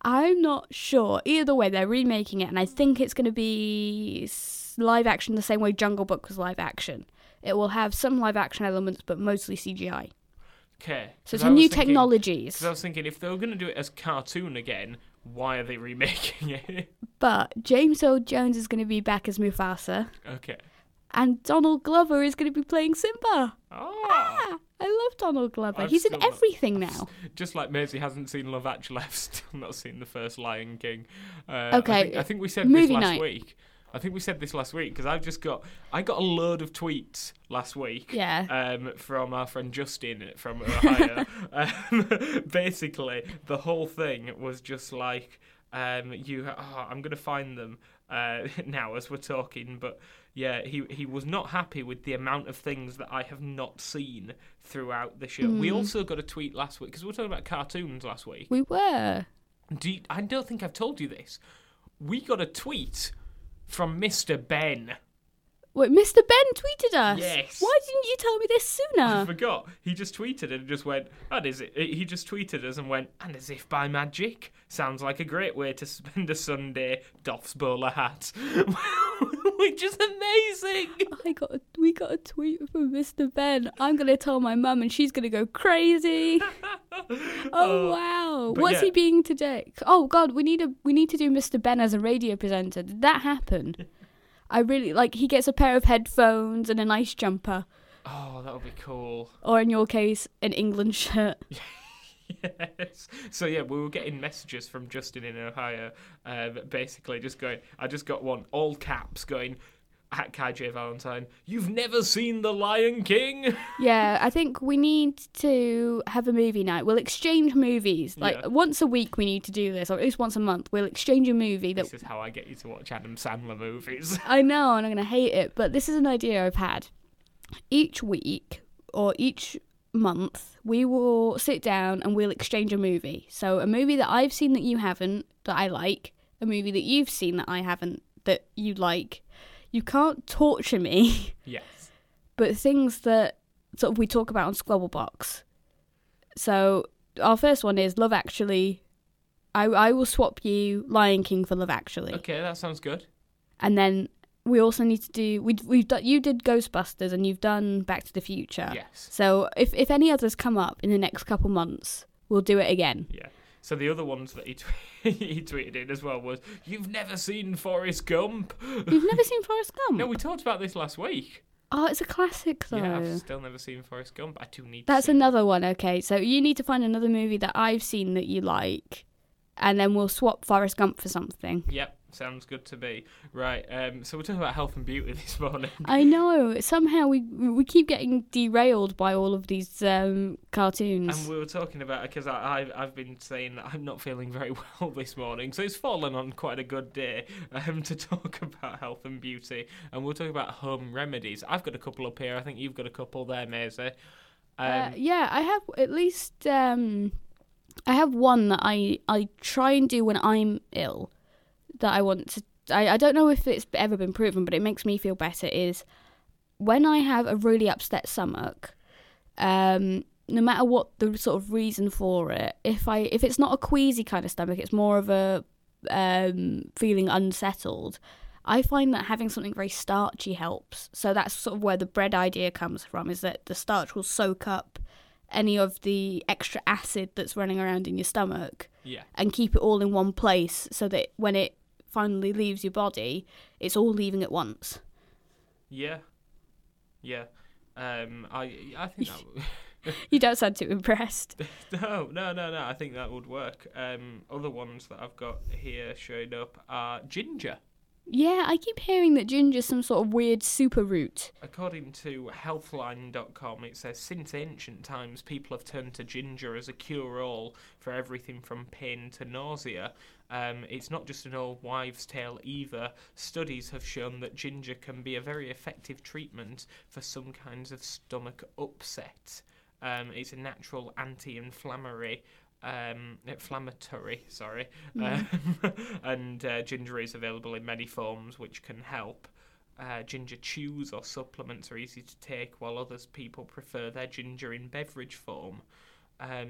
[SPEAKER 2] I'm not sure. Either way, they're remaking it, and I think it's going to be s- live action the same way Jungle Book was live action. It will have some live action elements, but mostly C G I.
[SPEAKER 1] Okay.
[SPEAKER 2] So it's a new technologies.
[SPEAKER 1] Because I was thinking, if they were going to do it as cartoon again, why are they remaking it?
[SPEAKER 2] But James Earl Jones is going to be back as Mufasa,
[SPEAKER 1] Okay.
[SPEAKER 2] and Donald Glover is going to be playing Simba.
[SPEAKER 1] Oh.
[SPEAKER 2] Ah, I love Donald Glover.
[SPEAKER 1] I've
[SPEAKER 2] He's in
[SPEAKER 1] still not-
[SPEAKER 2] everything now.
[SPEAKER 1] Just like Maisie hasn't seen Love Actually, I've still not seen the first Lion King. Uh,
[SPEAKER 2] Okay,
[SPEAKER 1] I think, I think we said
[SPEAKER 2] movie
[SPEAKER 1] this last
[SPEAKER 2] night.
[SPEAKER 1] week. I think we said this last week because I've just got I got a load of tweets last week.
[SPEAKER 2] Yeah.
[SPEAKER 1] Um, from our friend Justin from Ohio. um, basically, the whole thing was just like, um, you. Oh, I'm gonna find them uh, now as we're talking, but yeah, he he was not happy with the amount of things that I have not seen throughout the show. We also got a tweet last week because we were talking about cartoons last week.
[SPEAKER 2] We were.
[SPEAKER 1] Do you, I don't think I've told you this. We got a tweet from Mister Ben.
[SPEAKER 2] Wait, Mister Ben tweeted us.
[SPEAKER 1] Yes.
[SPEAKER 2] Why didn't you tell me this
[SPEAKER 1] I
[SPEAKER 2] sooner?
[SPEAKER 1] forgot. He just tweeted and just went, and is it? He just tweeted us and went, and as if by magic, sounds like a great way to spend a Sunday. Doff's bowler hat, which is amazing.
[SPEAKER 2] I got a, we got a tweet from Mister Ben. I'm gonna tell my mum, and she's gonna go crazy. Oh wow!
[SPEAKER 1] but
[SPEAKER 2] What's
[SPEAKER 1] yeah.
[SPEAKER 2] he being today? Oh God, we need a we need to do Mister Ben as a radio presenter. Did that happen? I really like. He gets a pair of headphones and a nice jumper,
[SPEAKER 1] Oh, that would be cool.
[SPEAKER 2] or in your case, an England shirt.
[SPEAKER 1] Yes. So yeah, we were getting messages from Justin in Ohio, um, basically just going. I just got one, all caps, going at Kai J Valentine. You've never seen The Lion King?
[SPEAKER 2] Yeah, I think we need to have a movie night. We'll exchange movies. Like
[SPEAKER 1] Yeah.
[SPEAKER 2] once a week, we need to do this, or at least once a month. We'll exchange a movie that
[SPEAKER 1] This is how I get you to watch Adam Sandler movies.
[SPEAKER 2] I know, and I'm going to hate it, but this is an idea I've had. Each week or each month, we will sit down and we'll exchange a movie. So a movie that I've seen that you haven't, that I like, a movie that you've seen that I haven't, that you like. You can't torture me,
[SPEAKER 1] Yes.
[SPEAKER 2] but things that sort of we talk about on Squabblebox. So our first one is Love Actually. I I will swap you Lion King for Love Actually.
[SPEAKER 1] Okay, that sounds good.
[SPEAKER 2] And then we also need to do we we've done you did Ghostbusters and you've done Back to the Future.
[SPEAKER 1] Yes.
[SPEAKER 2] So if if any others come up in the next couple months, we'll do it again.
[SPEAKER 1] Yeah. So the other ones that he, tw- he tweeted in as well was, "You've never seen Forrest Gump."
[SPEAKER 2] You've never seen Forrest Gump?
[SPEAKER 1] No, we talked about this last week.
[SPEAKER 2] Oh, it's a classic though.
[SPEAKER 1] Yeah, I've still never seen Forrest Gump. I do need.
[SPEAKER 2] That's
[SPEAKER 1] to see
[SPEAKER 2] another one. Okay, so you need to find another movie that I've seen that you like, and then we'll swap Forrest Gump for something.
[SPEAKER 1] Yep, sounds good to me. Right, um, so we're talking about health and beauty this morning.
[SPEAKER 2] I know. Somehow we we keep getting derailed by all of these um, cartoons.
[SPEAKER 1] And we were talking about, because I've, I've been saying that I'm not feeling very well this morning, so it's fallen on quite a good day um, to talk about health and beauty. And we'll talk about home remedies. I've got a couple up here. I think you've got a couple there, Maisie. Um,
[SPEAKER 2] Uh, yeah, I have at least um, I have one that I, I try and do when I'm ill that I want to. I, I don't know if it's ever been proven, but it makes me feel better. Is when I have a really upset stomach, um, no matter what the sort of reason for it, if I if it's not a queasy kind of stomach, it's more of a um, feeling unsettled. I find that having something very starchy helps. So that's sort of where the bread idea comes from, is that the starch will soak up any of the extra acid that's running around in your stomach
[SPEAKER 1] yeah.
[SPEAKER 2] and keep it all in one place so that when it finally leaves your body, it's all leaving at once.
[SPEAKER 1] Yeah. Yeah. Um, I I think that would...
[SPEAKER 2] You don't sound too impressed.
[SPEAKER 1] No, no, no, no. I think that would work. Um, other ones that I've got here showing up are ginger.
[SPEAKER 2] Yeah, I keep hearing that ginger's some sort of weird super root.
[SPEAKER 1] According to healthline dot com, it says, since ancient times, people have turned to ginger as a cure-all for everything from pain to nausea. Um, it's not just an old wives' tale either. Studies have shown that ginger can be a very effective treatment for some kinds of stomach upset. Um, it's a natural anti-inflammatory Um, inflammatory, sorry, um, and uh, ginger is available in many forms which can help. Uh, ginger chews or supplements are easy to take, while others people prefer their ginger in beverage form. Um,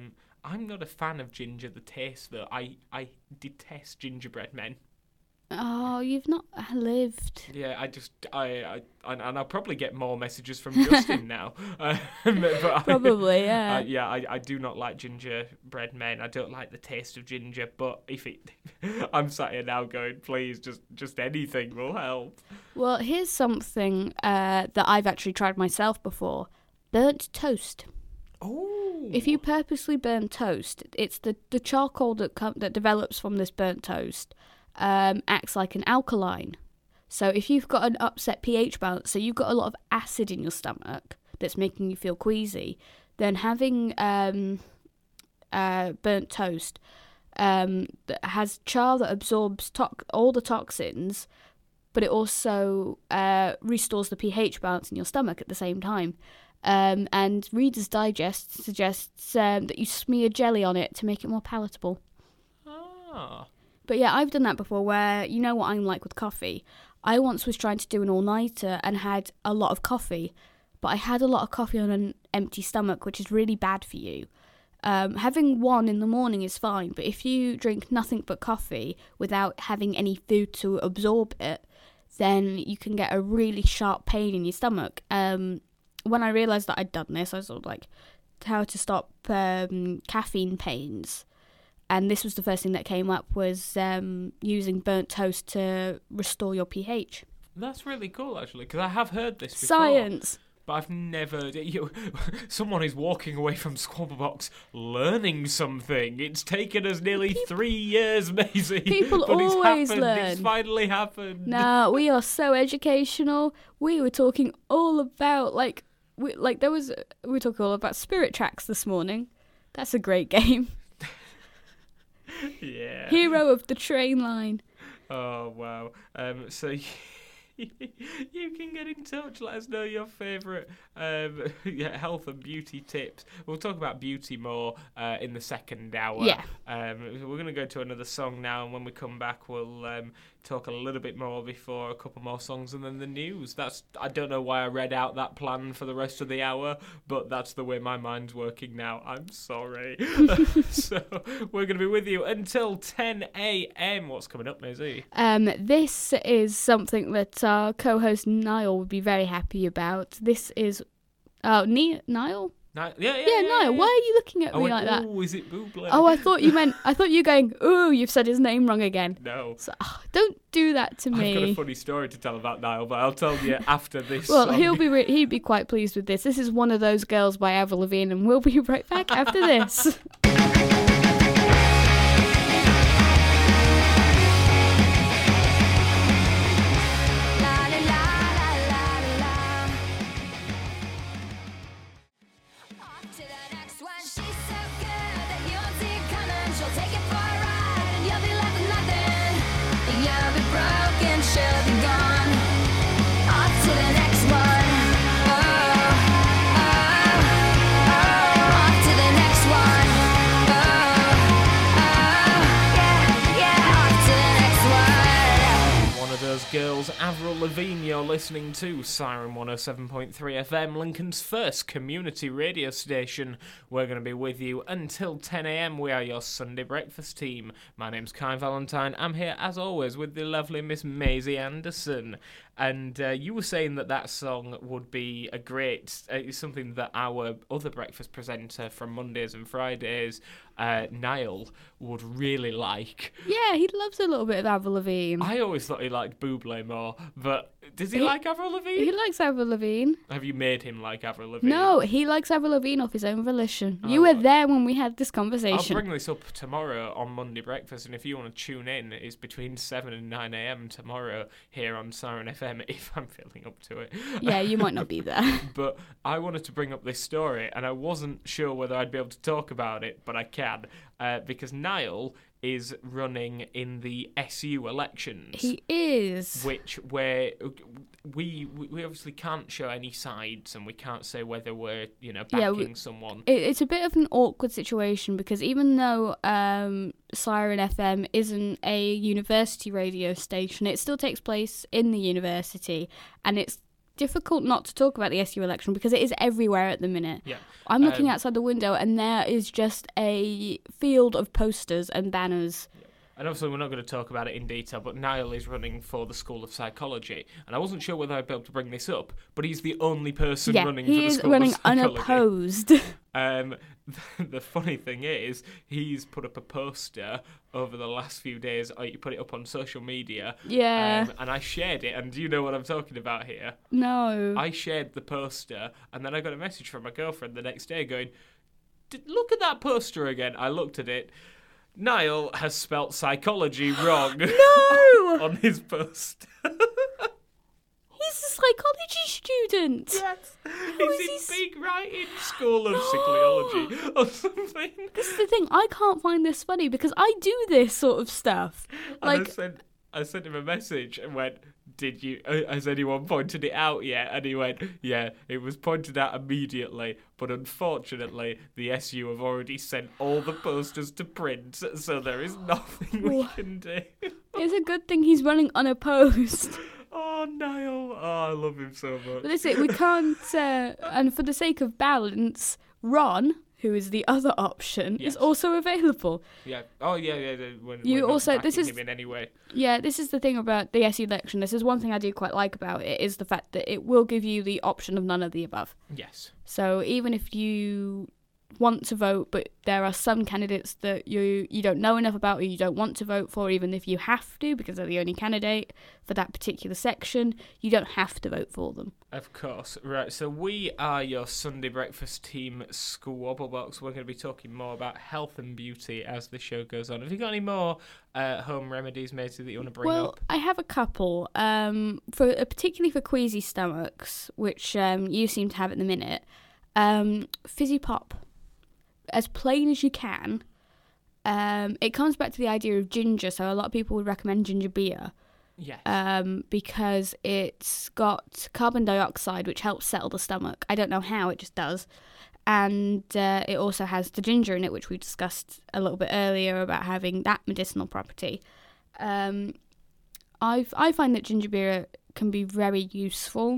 [SPEAKER 1] I'm not a fan of ginger, the taste, though. I, I detest gingerbread men.
[SPEAKER 2] Oh, you've not lived.
[SPEAKER 1] Yeah, I just, I, I and, and I'll probably get more messages from Justin now. Um, but I-
[SPEAKER 2] Probably, yeah.
[SPEAKER 1] Uh, yeah, I, I do not like gingerbread men. I don't like the taste of ginger, but if it... I'm sat here now going, please, just, just anything will help.
[SPEAKER 2] Well, here's something uh, that I've actually tried myself before. Burnt toast.
[SPEAKER 1] Oh.
[SPEAKER 2] If you purposely burn toast, it's the, the charcoal that com- that develops from this burnt toast um, acts like an alkaline. So if you've got an upset pH balance, so you've got a lot of acid in your stomach that's making you feel queasy, then having um, uh, burnt toast um, that has char that absorbs to- all the toxins, but it also uh, restores the pH balance in your stomach at the same time. Um, and Reader's Digest suggests um, that you smear jelly on it to make it more palatable.
[SPEAKER 1] Ah.
[SPEAKER 2] But yeah, I've done that before where, you know what I'm like with coffee. I once was trying to do an all-nighter and had a lot of coffee, but I had a lot of coffee on an empty stomach, which is really bad for you. Um, having one in the morning is fine, but if you drink nothing but coffee without having any food to absorb it, then you can get a really sharp pain in your stomach. Um, when I realised that I'd done this, I was sort of like, how to stop um, caffeine pains. And this was the first thing that came up, was um, using burnt toast to restore your pH.
[SPEAKER 1] That's really cool, actually, because I have heard this before.
[SPEAKER 2] Science!
[SPEAKER 1] But I've never... You, someone is walking away from Squabblebox learning something. It's taken us nearly three years, Maisie.
[SPEAKER 2] People
[SPEAKER 1] but it's
[SPEAKER 2] always
[SPEAKER 1] happened.
[SPEAKER 2] learn.
[SPEAKER 1] It's finally happened.
[SPEAKER 2] Nah, we are so educational. We were talking all about, like, we, like there was... We were talking all about Spirit Tracks this morning. That's a great game.
[SPEAKER 1] Yeah.
[SPEAKER 2] Hero of the train line.
[SPEAKER 1] Oh, wow. Um, so... You can get in touch, let us know your favourite um, yeah, health and beauty tips. We'll talk about beauty more uh, in the second hour.
[SPEAKER 2] Yeah.
[SPEAKER 1] Um, we're going to go to another song now, and when we come back, we'll um, talk a little bit more before a couple more songs and then the news. That's I don't know why I read out that plan for the rest of the hour, but that's the way my mind's working now. I'm sorry. So we're going to be with you until ten a.m. What's coming up, Maisie?
[SPEAKER 2] Um, this is something that our co-host Niall would be very happy about. This is... Oh, Ni- Niall?
[SPEAKER 1] Ni- yeah, yeah,
[SPEAKER 2] Yeah,
[SPEAKER 1] yeah,
[SPEAKER 2] Niall,
[SPEAKER 1] yeah.
[SPEAKER 2] why are you looking at
[SPEAKER 1] I
[SPEAKER 2] me
[SPEAKER 1] went,
[SPEAKER 2] like that?
[SPEAKER 1] oh, is it Bublé?
[SPEAKER 2] Oh, I thought you meant... I thought you were going, ooh, you've said his name wrong again.
[SPEAKER 1] No.
[SPEAKER 2] So, oh, don't do that to me.
[SPEAKER 1] I've got a funny story to tell about Niall, but I'll tell you after this
[SPEAKER 2] Well,
[SPEAKER 1] song.
[SPEAKER 2] he'll be re- he'd be quite pleased with this. This is One of Those Girls by Avril Lavigne, and we'll be right back after this.
[SPEAKER 6] She'll be gone. Off to the next one. Oh, oh, oh. Off to the next one. Oh, oh, yeah, yeah. Off to the next one.
[SPEAKER 1] One of those girls, Avril Lavigne, you're listening to Siren one oh seven point three F M, Lincoln's first community radio station. We're going to be with you until ten a.m. We are your Sunday breakfast team. My name's Kai Valentine. I'm here, as always, with the lovely Miss Maisie Anderson. And uh, you were saying that that song would be a great, uh, something that our other breakfast presenter from Mondays and Fridays, uh, Niall, would really like.
[SPEAKER 2] Yeah, he loves a little bit of Avril Lavigne.
[SPEAKER 1] I always thought he liked Bublé more, but does he,
[SPEAKER 2] He-
[SPEAKER 1] like Avril Lavigne?
[SPEAKER 2] He likes Avril Lavigne.
[SPEAKER 1] Have you made him like Avril Lavigne?
[SPEAKER 2] No, he likes Avril Lavigne off his own volition.
[SPEAKER 1] Oh,
[SPEAKER 2] You were
[SPEAKER 1] well.
[SPEAKER 2] there when we had this
[SPEAKER 1] I'll
[SPEAKER 2] conversation.
[SPEAKER 1] bring this up tomorrow on Monday Breakfast, and if you want to tune in, it's between seven and nine a.m. tomorrow here on Siren F M, if I'm feeling up to it.
[SPEAKER 2] Yeah, you might not be there.
[SPEAKER 1] But I wanted to bring up this story, and I wasn't sure whether I'd be able to talk about it, but I can, uh, because Niall is running in the S U elections.
[SPEAKER 2] He is.
[SPEAKER 1] Which where we we obviously can't show any sides, and we can't say whether we're you know backing
[SPEAKER 2] Yeah, we-
[SPEAKER 1] someone.
[SPEAKER 2] It, it's a bit of an awkward situation because even though um, Siren F M isn't a university radio station, it still takes place in the university, and it's difficult not to talk about the S U election because it is everywhere at the minute.
[SPEAKER 1] Yeah.
[SPEAKER 2] I'm looking
[SPEAKER 1] Um,
[SPEAKER 2] outside the window and there is just a field of posters and banners.
[SPEAKER 1] And obviously we're not going to talk about it in detail, but Niall is running for the School of Psychology. And I wasn't sure whether I'd be able to bring this up, but he's the only person
[SPEAKER 2] yeah,
[SPEAKER 1] running for
[SPEAKER 2] he
[SPEAKER 1] the
[SPEAKER 2] is
[SPEAKER 1] School
[SPEAKER 2] running
[SPEAKER 1] of Psychology.
[SPEAKER 2] unopposed.
[SPEAKER 1] Um, the funny thing is, he's put up a poster over the last few days. I put it up on social media.
[SPEAKER 2] Yeah.
[SPEAKER 1] Um, and I shared it. And do you know what I'm talking about here?
[SPEAKER 2] No.
[SPEAKER 1] I shared the poster, and then I got a message from my girlfriend the next day going, "Did- look at that poster again." I looked at it. Niall has spelt psychology wrong
[SPEAKER 2] No!
[SPEAKER 1] on his post.
[SPEAKER 2] He's a psychology student.
[SPEAKER 1] Yes.
[SPEAKER 2] is
[SPEAKER 1] He's
[SPEAKER 2] he
[SPEAKER 1] in
[SPEAKER 2] s-
[SPEAKER 1] Big Writing School of
[SPEAKER 2] No.
[SPEAKER 1] Psychology or something.
[SPEAKER 2] This is the thing. I can't find this funny because I do this sort of stuff.
[SPEAKER 1] And I
[SPEAKER 2] Like,
[SPEAKER 1] sent, I sent him a message and went, "Did you? Uh, has anyone pointed it out yet?" And he went, "Yeah, it was pointed out immediately, but unfortunately, the S U have already sent all the posters to print, so there is nothing we
[SPEAKER 2] What?
[SPEAKER 1] can do."
[SPEAKER 2] it's a good thing he's running unopposed.
[SPEAKER 1] Oh, Niall! Oh, I love him so much.
[SPEAKER 2] But listen, we can't. Uh, and for the sake of balance, Ron, who is the other option,
[SPEAKER 1] Yes.
[SPEAKER 2] is also available.
[SPEAKER 1] Yeah. Oh, yeah, yeah. yeah, We're,
[SPEAKER 2] You
[SPEAKER 1] we're not
[SPEAKER 2] also- this
[SPEAKER 1] backing
[SPEAKER 2] is-
[SPEAKER 1] him in any way.
[SPEAKER 2] Yeah, this is the thing about the S U election. This is one thing I do quite like about it is the fact that it will give you the option of none of the above.
[SPEAKER 1] Yes.
[SPEAKER 2] So even if you want to vote, but there are some candidates that you you don't know enough about or you don't want to vote for, even if you have to because they're the only candidate for that particular section, you don't have to vote for them.
[SPEAKER 1] Of course. Right, so we are your Sunday breakfast team, Squabblebox. We're going to be talking more about health and beauty as the show goes on. Have you got any more uh, home remedies, matey, that you want to bring
[SPEAKER 2] well,
[SPEAKER 1] up?
[SPEAKER 2] I have a couple, um, for uh, particularly for queasy stomachs, which um, you seem to have at the minute. Um, fizzy pop, as plain as you can. Um, it comes back to the idea of ginger, so a lot of people would recommend ginger beer.
[SPEAKER 1] Yes.
[SPEAKER 2] Um, because it's got carbon dioxide, which helps settle the stomach. I don't know how, it just does. And uh, it also has the ginger in it, which we discussed a little bit earlier about having that medicinal property. Um, I I find that ginger beer can be very useful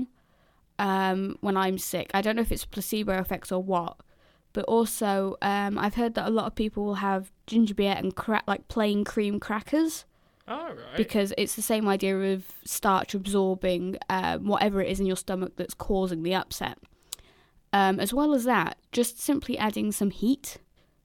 [SPEAKER 2] um, when I'm sick. I don't know if it's placebo effects or what, but also um, I've heard that a lot of people will have ginger beer and cra- like plain cream crackers.
[SPEAKER 1] All right.
[SPEAKER 2] Because it's the same idea of starch absorbing um, whatever it is in your stomach that's causing the upset. Um, as well as that, just simply adding some heat.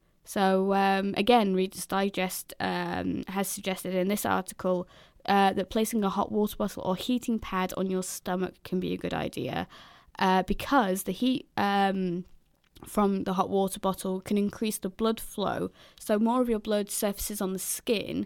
[SPEAKER 2] So um, again, Reader's Digest um, has suggested in this article uh, that placing a hot water bottle or heating pad on your stomach can be a good idea uh, because the heat um, from the hot water bottle can increase the blood flow. So more of your blood surfaces on the skin.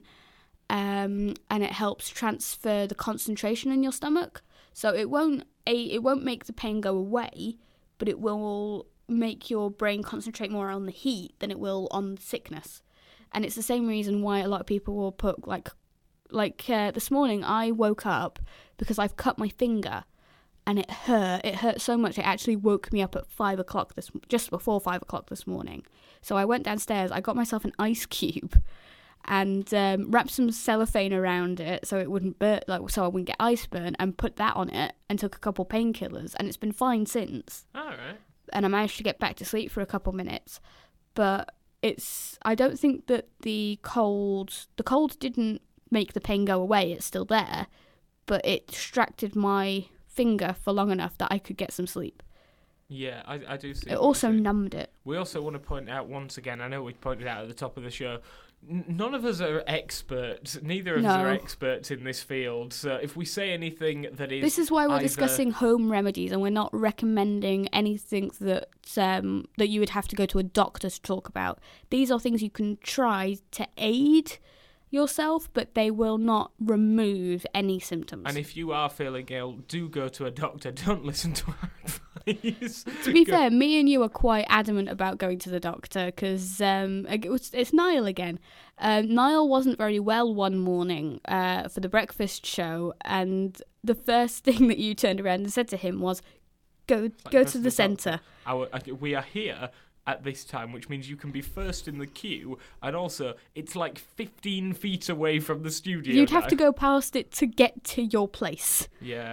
[SPEAKER 2] Um, and it helps transfer the concentration in your stomach. So it won't a it won't make the pain go away, but it will make your brain concentrate more on the heat than it will on the sickness. And it's the same reason why a lot of people will put like like uh, this morning I woke up because I've cut my finger, and it hurt. It hurt so much it actually woke me up at five o'clock this just before five o'clock this morning. So I went downstairs. I got myself an ice cube. And um, wrapped some cellophane around it so it wouldn't burn, like so I wouldn't get ice burn, and put that on it and took a couple painkillers, and it's been fine since.
[SPEAKER 1] All right.
[SPEAKER 2] And I managed to get back to sleep for a couple minutes, but it's I don't think that the cold the cold didn't make the pain go away. It's still there, but it distracted my finger for long enough that I could get some sleep.
[SPEAKER 1] Yeah, I, I do see.
[SPEAKER 2] It
[SPEAKER 1] what
[SPEAKER 2] also
[SPEAKER 1] you're saying.
[SPEAKER 2] numbed it.
[SPEAKER 1] We also want to point out once again, I know we pointed out at the top of the show, n- none of us are experts. Neither of us
[SPEAKER 2] No.
[SPEAKER 1] are experts in this field. So if we say anything that is
[SPEAKER 2] This is why we're
[SPEAKER 1] either-
[SPEAKER 2] discussing home remedies, and we're not recommending anything that um, that you would have to go to a doctor to talk about. These are things you can try to aid yourself, but they will not remove any symptoms.
[SPEAKER 1] And if you are feeling ill, do go to a doctor. Don't listen to our advice.
[SPEAKER 2] to be
[SPEAKER 1] Go-
[SPEAKER 2] fair, me and you are quite adamant about going to the doctor because um, it was, it's Niall again. Um, Niall wasn't very well one morning uh, for the breakfast show, and the first thing that you turned around and said to him was, "Go,
[SPEAKER 1] Like,
[SPEAKER 2] go
[SPEAKER 1] go
[SPEAKER 2] to
[SPEAKER 1] to
[SPEAKER 2] the
[SPEAKER 1] the
[SPEAKER 2] centre."
[SPEAKER 1] doctor. Our, uh, we are here at this time, which means you can be first in the queue, and also it's like fifteen feet away from the studio.
[SPEAKER 2] You'd have
[SPEAKER 1] now.
[SPEAKER 2] to go past it to get to your place.
[SPEAKER 1] Yeah.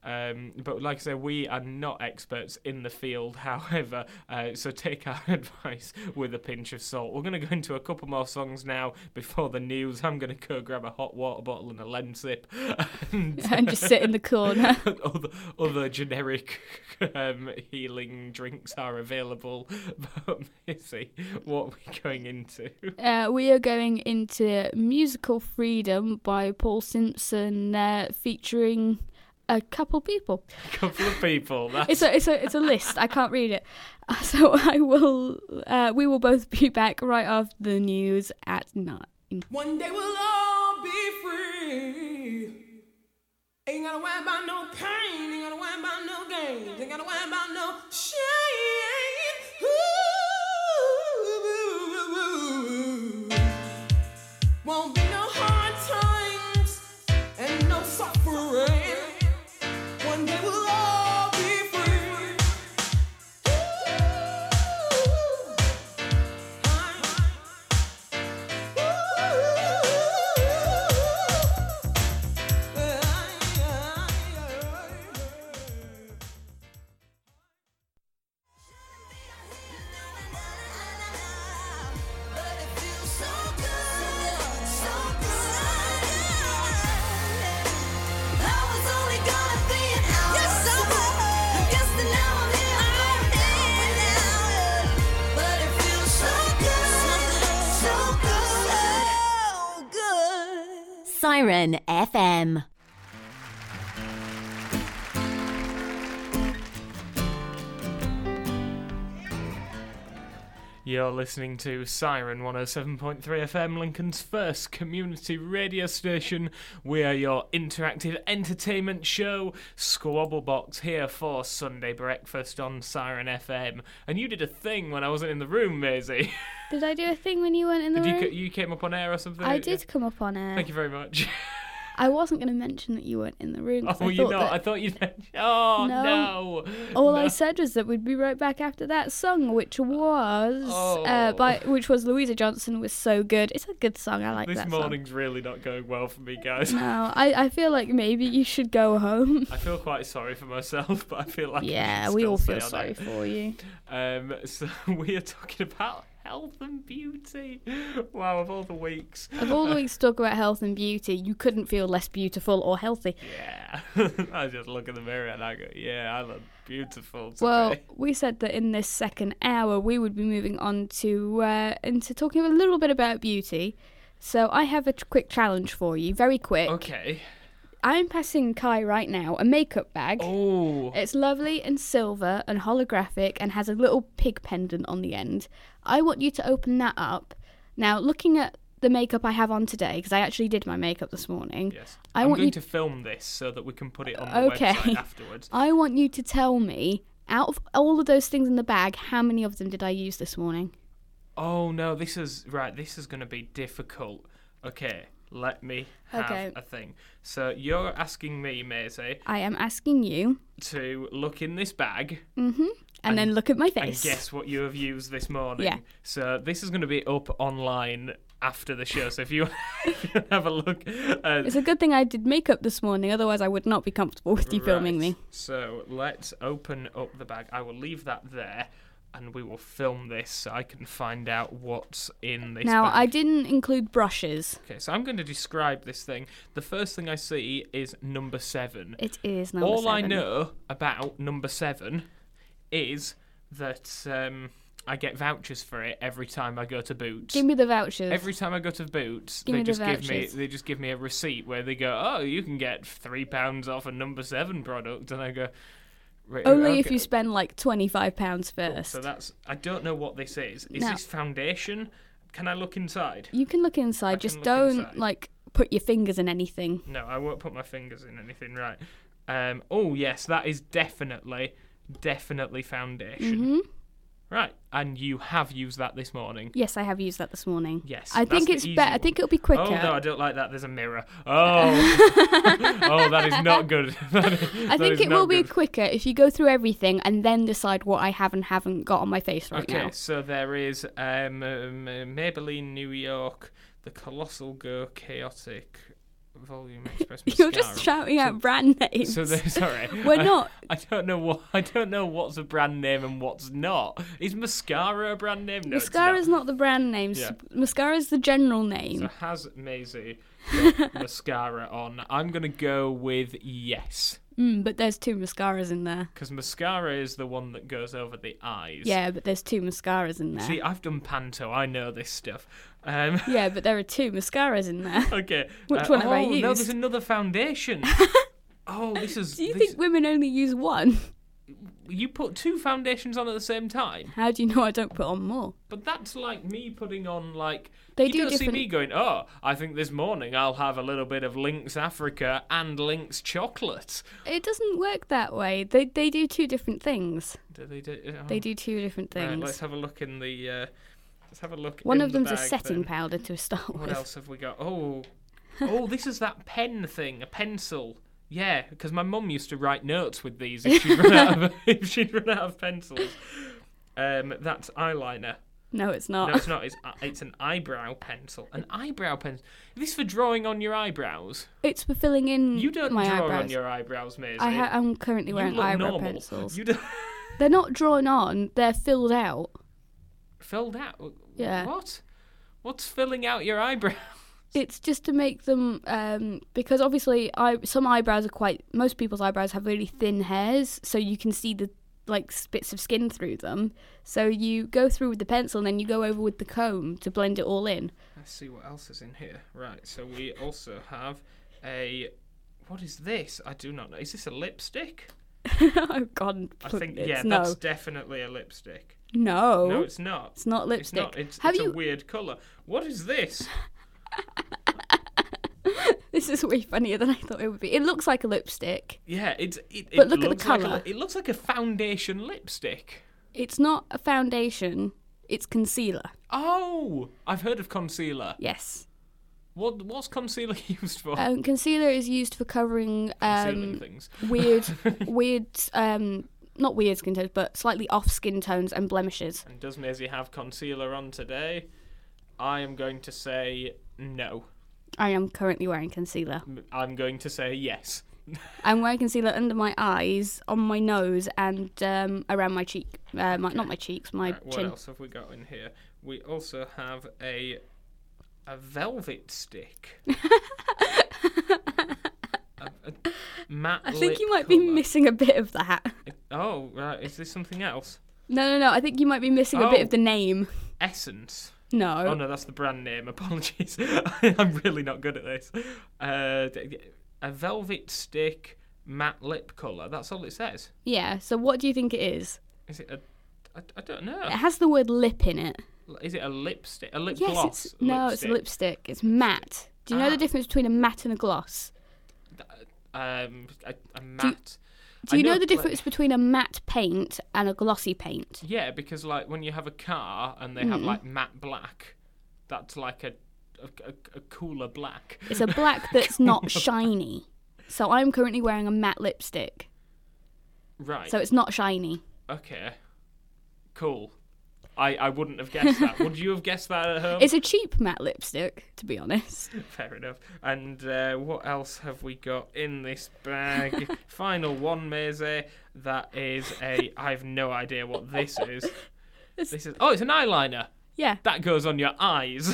[SPEAKER 1] Um, but like I said, we are not experts in the field, however, uh, so take our advice with a pinch of salt. We're going to go into a couple more songs now before the news. I'm going to go grab a hot water bottle and a Lemsip. And,
[SPEAKER 2] And just sit in the corner.
[SPEAKER 1] other, other generic um, healing drinks are available. But Missy, what are we going into?
[SPEAKER 2] Uh, we are going into Musical Freedom by Paul Simpson, uh, featuring a couple people.
[SPEAKER 1] A couple of people. That's...
[SPEAKER 2] It's a it's a it's a list. I can't read it, Uh, so I will. Uh, we will both be back right after the news at nine.
[SPEAKER 3] One day we'll all be free. Ain't gotta worry about no pain. Ain't gotta worry about no gain. Ain't gotta worry about no shame. Ooh. Won't be no hard times and no suffering. One day we'll all be free.
[SPEAKER 4] Siren F M.
[SPEAKER 1] You're listening to Siren one oh seven point three F M, Lincoln's first community radio station. We are your interactive entertainment show, Squabblebox, here for Sunday breakfast on Siren F M. And you did a thing when I wasn't in the room, Maisie.
[SPEAKER 2] Did I do a thing when you weren't in the
[SPEAKER 1] Did
[SPEAKER 2] room?
[SPEAKER 1] you, you came up on air or something?
[SPEAKER 2] I did come up on air.
[SPEAKER 1] Thank you very much.
[SPEAKER 2] I wasn't going to mention that you weren't in the room. 'cause
[SPEAKER 1] Oh,
[SPEAKER 2] I
[SPEAKER 1] you
[SPEAKER 2] thought
[SPEAKER 1] not?
[SPEAKER 2] that-
[SPEAKER 1] I thought you'd mention... Oh,
[SPEAKER 2] No.
[SPEAKER 1] no.
[SPEAKER 2] All
[SPEAKER 1] no.
[SPEAKER 2] I said was that we'd be right back after that song, which was
[SPEAKER 1] Oh.
[SPEAKER 2] uh, by which was Louisa Johnson, was so good. It's a good song. I like
[SPEAKER 1] This
[SPEAKER 2] that
[SPEAKER 1] morning's really not going well for me, guys.
[SPEAKER 2] song. No, I, I feel like maybe you should go home.
[SPEAKER 1] I feel quite sorry for myself, but I feel like I
[SPEAKER 2] Yeah,
[SPEAKER 1] should
[SPEAKER 2] we
[SPEAKER 1] still
[SPEAKER 2] all
[SPEAKER 1] stay
[SPEAKER 2] feel
[SPEAKER 1] on
[SPEAKER 2] sorry
[SPEAKER 1] it.
[SPEAKER 2] for you.
[SPEAKER 1] Um, so we are talking about health and beauty. Wow, of all the weeks.
[SPEAKER 2] Of all the weeks to talk about health and beauty, you couldn't feel less beautiful or healthy.
[SPEAKER 1] Yeah. I just look in the mirror and I go, yeah, I look beautiful today.
[SPEAKER 2] Well, we said that in this second hour we would be moving on to uh, into talking a little bit about beauty. So I have a t- quick challenge for you, very quick.
[SPEAKER 1] Okay.
[SPEAKER 2] I'm passing Kai right now a makeup bag.
[SPEAKER 1] Oh.
[SPEAKER 2] It's lovely and silver and holographic and has a little pig pendant on the end. I want you to open that up. Now, looking at the makeup I have on today, because I actually did my makeup this morning.
[SPEAKER 1] Yes.
[SPEAKER 2] I
[SPEAKER 1] I'm
[SPEAKER 2] want
[SPEAKER 1] going
[SPEAKER 2] you
[SPEAKER 1] to film this so that we can put it on the
[SPEAKER 2] Okay.
[SPEAKER 1] website afterwards.
[SPEAKER 2] I want you to tell me, out of all of those things in the bag, how many of them did I use this morning?
[SPEAKER 1] Oh, no, this is... Right, this is going to be difficult. Okay, let me have
[SPEAKER 2] Okay.
[SPEAKER 1] a thing. So you're asking me, Maisie,
[SPEAKER 2] I am asking you,
[SPEAKER 1] to look in this bag
[SPEAKER 2] mm-hmm, and,
[SPEAKER 1] And-
[SPEAKER 2] then look at my
[SPEAKER 1] and
[SPEAKER 2] face.
[SPEAKER 1] guess what you have used this morning.
[SPEAKER 2] Yeah.
[SPEAKER 1] So this is going to be up online after the show. So if you, if you have a look, uh,
[SPEAKER 2] It's a good thing I did makeup this morning, otherwise I would not be comfortable with you filming
[SPEAKER 1] right.
[SPEAKER 2] me.
[SPEAKER 1] So let's open up the bag. I will leave that there, and we will film this so I can find out what's in this
[SPEAKER 2] Now,
[SPEAKER 1] bag.
[SPEAKER 2] I didn't include brushes.
[SPEAKER 1] Okay, so I'm going to describe this thing. The first thing I see is number seven.
[SPEAKER 2] It is number
[SPEAKER 1] All I
[SPEAKER 2] seven.
[SPEAKER 1] know about number seven is that um, I get vouchers for it every time I go to Boots.
[SPEAKER 2] Give me the vouchers.
[SPEAKER 1] Every time I go to Boots,
[SPEAKER 2] Give
[SPEAKER 1] they
[SPEAKER 2] me the
[SPEAKER 1] just give me
[SPEAKER 2] vouchers.
[SPEAKER 1] they just give me a receipt where they go, "Oh, you can get three pounds off a number seven product," and I go, "Right,
[SPEAKER 2] Only if
[SPEAKER 1] okay."
[SPEAKER 2] you spend like twenty-five pounds first.
[SPEAKER 1] So that's I don't know what this is. Is
[SPEAKER 2] No.
[SPEAKER 1] this foundation? Can I look inside?
[SPEAKER 2] You can look inside,
[SPEAKER 1] I
[SPEAKER 2] just
[SPEAKER 1] can look
[SPEAKER 2] don't
[SPEAKER 1] inside.
[SPEAKER 2] like put your fingers in anything.
[SPEAKER 1] No, I won't put my fingers in anything. Right. Um. Oh yes, that is definitely, definitely foundation.
[SPEAKER 2] hmm
[SPEAKER 1] Right. And you have used that this morning.
[SPEAKER 2] Yes, I have used that this morning.
[SPEAKER 1] Yes.
[SPEAKER 2] I
[SPEAKER 1] that's
[SPEAKER 2] think
[SPEAKER 1] the
[SPEAKER 2] it's
[SPEAKER 1] easy
[SPEAKER 2] better. I
[SPEAKER 1] one.
[SPEAKER 2] think it'll be quicker.
[SPEAKER 1] Oh no, I don't like that. There's a mirror. Oh, oh, that is not good. That is-
[SPEAKER 2] I
[SPEAKER 1] that
[SPEAKER 2] think
[SPEAKER 1] is
[SPEAKER 2] it
[SPEAKER 1] not
[SPEAKER 2] will be
[SPEAKER 1] good.
[SPEAKER 2] quicker if you go through everything and then decide what I have and haven't got on my face right
[SPEAKER 1] Okay,
[SPEAKER 2] now.
[SPEAKER 1] so there is um, um, uh, Maybelline New York, the Colossal Go Chaotic Volume Express mascara.
[SPEAKER 2] You're just shouting out brand names.
[SPEAKER 1] So there- sorry,
[SPEAKER 2] We're
[SPEAKER 1] I-
[SPEAKER 2] not.
[SPEAKER 1] I don't know what I don't know what's a brand name and what's not. Is mascara a brand name? No,
[SPEAKER 2] Mascara's
[SPEAKER 1] it's
[SPEAKER 2] not. the brand name.
[SPEAKER 1] Yeah.
[SPEAKER 2] Mascara's the general
[SPEAKER 1] not.
[SPEAKER 2] name.
[SPEAKER 1] So has Maisie got mascara on? I'm gonna go with yes,
[SPEAKER 2] Mm, but there's two mascaras in there.
[SPEAKER 1] because mascara is the one that goes over the eyes.
[SPEAKER 2] Yeah, but there's two mascaras in there.
[SPEAKER 1] See, I've done panto. I know this stuff. Um,
[SPEAKER 2] Yeah, but there are two mascaras in there.
[SPEAKER 1] okay.
[SPEAKER 2] Which
[SPEAKER 1] uh,
[SPEAKER 2] one have
[SPEAKER 1] oh,
[SPEAKER 2] I
[SPEAKER 1] no,
[SPEAKER 2] used?
[SPEAKER 1] there's another foundation. Oh, this is.
[SPEAKER 2] Do you
[SPEAKER 1] this,
[SPEAKER 2] think women only use one?
[SPEAKER 1] you put two foundations on at the same time?
[SPEAKER 2] How do you know I don't put on more?
[SPEAKER 1] But that's like me putting on like.
[SPEAKER 2] They
[SPEAKER 1] you
[SPEAKER 2] do
[SPEAKER 1] don't see
[SPEAKER 2] different-
[SPEAKER 1] me going. Oh, I think this morning I'll have a little bit of Lynx Africa and Lynx chocolate.
[SPEAKER 2] It doesn't work that way. They they do two different things.
[SPEAKER 1] Do they do? Oh.
[SPEAKER 2] They do two different
[SPEAKER 1] Right,
[SPEAKER 2] things.
[SPEAKER 1] let's have a look in the. Uh, let's have a look.
[SPEAKER 2] One
[SPEAKER 1] in
[SPEAKER 2] of
[SPEAKER 1] the
[SPEAKER 2] them's a
[SPEAKER 1] bag,
[SPEAKER 2] setting
[SPEAKER 1] then.
[SPEAKER 2] powder to start
[SPEAKER 1] What
[SPEAKER 2] with.
[SPEAKER 1] else have we got? Oh, oh, this is that pen thing, a pencil. Yeah, because my mum used to write notes with these if she'd run out of if she'd run out of pencils. Um, that's eyeliner.
[SPEAKER 2] No, it's not.
[SPEAKER 1] No, it's not. It's uh, it's an eyebrow pencil. An eyebrow pencil. Is this for drawing on your eyebrows?
[SPEAKER 2] It's for filling in
[SPEAKER 1] You don't
[SPEAKER 2] my
[SPEAKER 1] draw
[SPEAKER 2] eyebrows.
[SPEAKER 1] on your eyebrows, Maisie.
[SPEAKER 2] I ha- I'm currently
[SPEAKER 1] You
[SPEAKER 2] wearing
[SPEAKER 1] look
[SPEAKER 2] eyebrow
[SPEAKER 1] normal.
[SPEAKER 2] pencils.
[SPEAKER 1] You don't
[SPEAKER 2] They're not drawn on. They're filled out.
[SPEAKER 1] filled out.
[SPEAKER 2] Yeah.
[SPEAKER 1] What? What's filling out your eyebrows?
[SPEAKER 2] It's just to make them um, because obviously I some eyebrows are quite. Most people's eyebrows have really thin hairs, so you can see the like bits of skin through them. So you go through with the pencil and then you go over with the comb to blend it all in.
[SPEAKER 1] Let's see what else is in here. Right, so we also have a. What is this? I do not know. Is this a lipstick?
[SPEAKER 2] Oh God!
[SPEAKER 1] I think
[SPEAKER 2] it's
[SPEAKER 1] yeah,
[SPEAKER 2] no,
[SPEAKER 1] that's definitely a lipstick.
[SPEAKER 2] no,
[SPEAKER 1] No, it's not.
[SPEAKER 2] it's not
[SPEAKER 1] It's
[SPEAKER 2] lipstick.
[SPEAKER 1] not. It's,
[SPEAKER 2] Have
[SPEAKER 1] it's
[SPEAKER 2] you?
[SPEAKER 1] a weird colour. What is this?
[SPEAKER 2] This is way funnier than I thought it would be. It looks like a lipstick.
[SPEAKER 1] Yeah, it's. It,
[SPEAKER 2] But
[SPEAKER 1] it
[SPEAKER 2] look at the
[SPEAKER 1] looks like a
[SPEAKER 2] colour.
[SPEAKER 1] li- it looks like a foundation lipstick.
[SPEAKER 2] It's not a foundation. It's concealer.
[SPEAKER 1] Oh, I've heard of concealer.
[SPEAKER 2] Yes.
[SPEAKER 1] What what's concealer used for?
[SPEAKER 2] Um, concealer is used for covering
[SPEAKER 1] Concealing
[SPEAKER 2] um,
[SPEAKER 1] things.
[SPEAKER 2] weird, weird, um, not weird skin tones, but slightly off skin tones and blemishes.
[SPEAKER 1] And does Maisie have concealer on today? I am going to say no.
[SPEAKER 2] I am currently wearing concealer.
[SPEAKER 1] M- I'm going to say yes.
[SPEAKER 2] I'm wearing concealer under my eyes, on my nose, and um, around my cheek. Uh, my, Not my cheeks, my
[SPEAKER 1] Right, what
[SPEAKER 2] chin.
[SPEAKER 1] else have we got in here? We also have a a velvet stick. a, a matte
[SPEAKER 2] I think
[SPEAKER 1] lip
[SPEAKER 2] you might be
[SPEAKER 1] colour.
[SPEAKER 2] missing a bit of that.
[SPEAKER 1] Oh, right. Is this something else?
[SPEAKER 2] No, no, no. I think you might be missing a bit
[SPEAKER 1] Oh.
[SPEAKER 2] of the name.
[SPEAKER 1] Essence.
[SPEAKER 2] No.
[SPEAKER 1] Oh no, that's the brand name. Apologies. I'm really not good at this. Uh, d- a velvet stick matte lip colour. That's all it says.
[SPEAKER 2] Yeah. So what do you think it is?
[SPEAKER 1] Is it a? I, I don't know.
[SPEAKER 2] It has the word lip in it.
[SPEAKER 1] Is it a lipstick? A lip
[SPEAKER 2] Yes,
[SPEAKER 1] gloss?
[SPEAKER 2] it's no, it's a lipstick. It's matte. Do you know
[SPEAKER 1] Ah.
[SPEAKER 2] the difference between a matte and a gloss?
[SPEAKER 1] Um, a, a matte.
[SPEAKER 2] Do you
[SPEAKER 1] I
[SPEAKER 2] know, the
[SPEAKER 1] like-
[SPEAKER 2] difference between a matte paint and a glossy paint?
[SPEAKER 1] Yeah, because like when you have a car and they have
[SPEAKER 2] Mm.
[SPEAKER 1] like matte black, that's like a a, a, a cooler black.
[SPEAKER 2] It's a black that's not shiny. So I'm currently wearing a matte lipstick.
[SPEAKER 1] Right.
[SPEAKER 2] So it's not shiny.
[SPEAKER 1] Okay. Cool. I, I wouldn't have guessed that. Would you have guessed that at home?
[SPEAKER 2] It's a cheap matte lipstick, to be honest.
[SPEAKER 1] Fair enough. And uh, what else have we got in this bag? Final one, Maisie. That is a. I have no idea what this is.
[SPEAKER 2] It's-
[SPEAKER 1] This is. Oh, it's an eyeliner.
[SPEAKER 2] Yeah.
[SPEAKER 1] That goes on your eyes.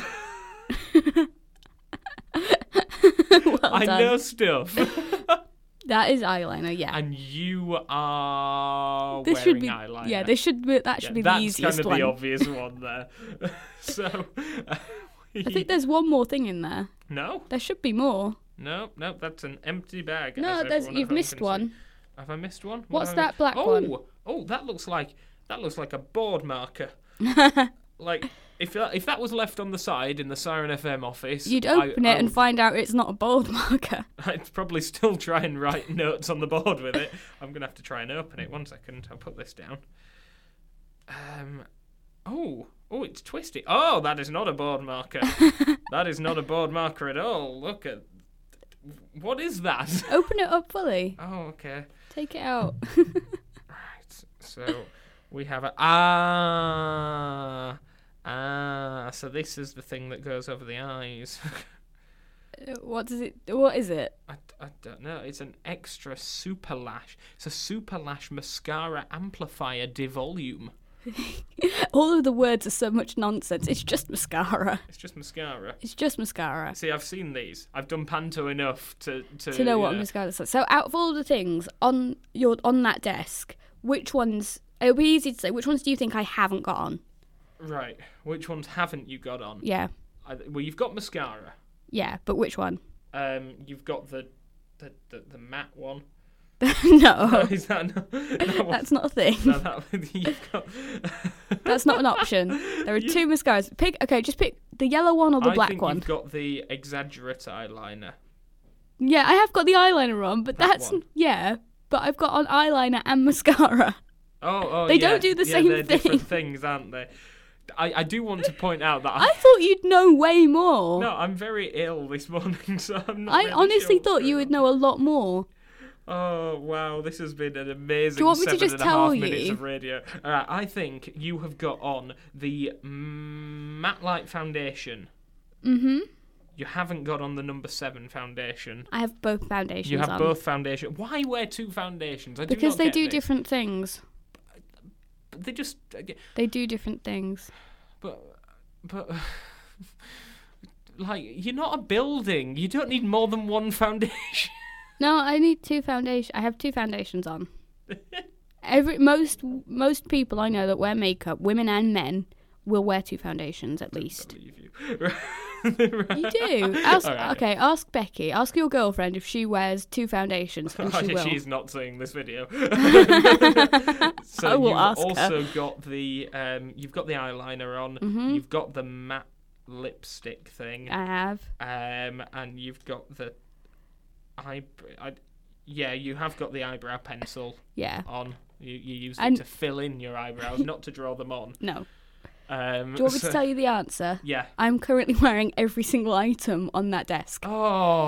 [SPEAKER 2] Well
[SPEAKER 1] I
[SPEAKER 2] done.
[SPEAKER 1] know stuff.
[SPEAKER 2] That is eyeliner, yeah.
[SPEAKER 1] And you are
[SPEAKER 2] This
[SPEAKER 1] wearing
[SPEAKER 2] should be
[SPEAKER 1] eyeliner.
[SPEAKER 2] yeah. This should be that should
[SPEAKER 1] Yeah,
[SPEAKER 2] be the
[SPEAKER 1] that's
[SPEAKER 2] easiest
[SPEAKER 1] kind of
[SPEAKER 2] one.
[SPEAKER 1] the obvious one there. So. Uh,
[SPEAKER 2] I think there's one more thing in there.
[SPEAKER 1] no,
[SPEAKER 2] There should be more.
[SPEAKER 1] no, no. That's an empty bag.
[SPEAKER 2] No,
[SPEAKER 1] as
[SPEAKER 2] there's
[SPEAKER 1] everyone at
[SPEAKER 2] you've
[SPEAKER 1] home
[SPEAKER 2] missed
[SPEAKER 1] can see.
[SPEAKER 2] one.
[SPEAKER 1] Have I missed one? What
[SPEAKER 2] What's
[SPEAKER 1] have I
[SPEAKER 2] that
[SPEAKER 1] missed?
[SPEAKER 2] black
[SPEAKER 1] oh,
[SPEAKER 2] one?
[SPEAKER 1] Oh, that looks like that looks like a board marker. Like if that, if that was left on the side in the Siren F M office,
[SPEAKER 2] You'd
[SPEAKER 1] I-
[SPEAKER 2] open
[SPEAKER 1] I
[SPEAKER 2] it and
[SPEAKER 1] would-
[SPEAKER 2] find out it's not a board marker.
[SPEAKER 1] I'd probably still try and write notes on the board with it. I'm gonna have to try and open it. One second, I'll put this down. Um, oh, oh, it's twisty. Oh, that is not a board marker. That is not a board marker at all. Look at what is that?
[SPEAKER 2] Open it up fully.
[SPEAKER 1] Oh, okay.
[SPEAKER 2] Take it out.
[SPEAKER 1] Right. So we have a ah ah. So this is the thing that goes over the eyes.
[SPEAKER 2] What does it? What is it?
[SPEAKER 1] I, I don't know. It's an extra super lash. It's a super lash mascara amplifier devolume.
[SPEAKER 2] All of the words are so much nonsense. It's just mascara.
[SPEAKER 1] It's just mascara.
[SPEAKER 2] It's just mascara.
[SPEAKER 1] See, I've seen these. I've done Panto enough to to,
[SPEAKER 2] To know what
[SPEAKER 1] yeah.
[SPEAKER 2] mascara is. So out of all the things on your on that desk, which ones? It'll be easy to say. Which ones do you think I haven't got on?
[SPEAKER 1] Right. Which ones haven't you got on?
[SPEAKER 2] Yeah,
[SPEAKER 1] I, well, you've got mascara.
[SPEAKER 2] yeah, but which one?
[SPEAKER 1] Um, you've got the the the, the matte one.
[SPEAKER 2] No,
[SPEAKER 1] Is that not, that
[SPEAKER 2] that's not a thing.
[SPEAKER 1] no, that, you've got.
[SPEAKER 2] That's not an option. There are two mascaras. Pick. Okay, just pick the yellow one or the
[SPEAKER 1] I
[SPEAKER 2] black
[SPEAKER 1] think
[SPEAKER 2] one.
[SPEAKER 1] You've got the exaggerate eyeliner.
[SPEAKER 2] Yeah, I have got the eyeliner on, but
[SPEAKER 1] That
[SPEAKER 2] that's
[SPEAKER 1] one.
[SPEAKER 2] yeah. But I've got on eyeliner and mascara.
[SPEAKER 1] Oh, oh,
[SPEAKER 2] They
[SPEAKER 1] yeah.
[SPEAKER 2] don't do the
[SPEAKER 1] yeah,
[SPEAKER 2] same
[SPEAKER 1] they're different
[SPEAKER 2] thing.
[SPEAKER 1] things, aren't they? I, I do want to point out that
[SPEAKER 2] I
[SPEAKER 1] I,
[SPEAKER 2] thought you'd know way more.
[SPEAKER 1] no, I'm very ill this morning, so I'm not.
[SPEAKER 2] I
[SPEAKER 1] really
[SPEAKER 2] honestly
[SPEAKER 1] sure what's
[SPEAKER 2] thought you
[SPEAKER 1] going
[SPEAKER 2] would
[SPEAKER 1] on.
[SPEAKER 2] know a lot more.
[SPEAKER 1] Oh wow, this has been an amazing
[SPEAKER 2] Do you want me to
[SPEAKER 1] seven
[SPEAKER 2] just
[SPEAKER 1] and a half
[SPEAKER 2] tell
[SPEAKER 1] minutes
[SPEAKER 2] you?
[SPEAKER 1] of radio. All right, I think you have got on the matte light foundation.
[SPEAKER 2] Mhm.
[SPEAKER 1] You haven't got on the number seven foundation.
[SPEAKER 2] I have both foundations
[SPEAKER 1] You have
[SPEAKER 2] on.
[SPEAKER 1] both foundation. Why wear two foundations? I do
[SPEAKER 2] Because
[SPEAKER 1] not
[SPEAKER 2] they
[SPEAKER 1] get
[SPEAKER 2] do
[SPEAKER 1] this.
[SPEAKER 2] different things.
[SPEAKER 1] They just,
[SPEAKER 2] They do different things.
[SPEAKER 1] but, but, like you're not a building. You don't need more than one foundation.
[SPEAKER 2] No, I need two foundation. I have two foundations on. Every most most people I know that wear makeup, women and men, will wear two foundations at least.
[SPEAKER 1] Believe you.
[SPEAKER 2] You do. Ask,
[SPEAKER 1] All right.
[SPEAKER 2] Okay, ask Becky. Ask your girlfriend if she wears two foundations, and she will.
[SPEAKER 1] She's not seeing this video. So
[SPEAKER 2] I will
[SPEAKER 1] you've
[SPEAKER 2] ask her.
[SPEAKER 1] also got the um, you've got the eyeliner on.
[SPEAKER 2] Mm-hmm.
[SPEAKER 1] You've got the matte lipstick thing,
[SPEAKER 2] I have.
[SPEAKER 1] um, and you've got the eye. I, yeah, you have got the eyebrow pencil
[SPEAKER 2] Yeah.
[SPEAKER 1] on. You you use
[SPEAKER 2] And-
[SPEAKER 1] it to fill in your eyebrows, not to draw them on.
[SPEAKER 2] No.
[SPEAKER 1] Um,
[SPEAKER 2] Do you want me
[SPEAKER 1] so-
[SPEAKER 2] to tell you the answer?
[SPEAKER 1] Yeah.
[SPEAKER 2] I'm currently wearing every single item on that desk,
[SPEAKER 1] Oh.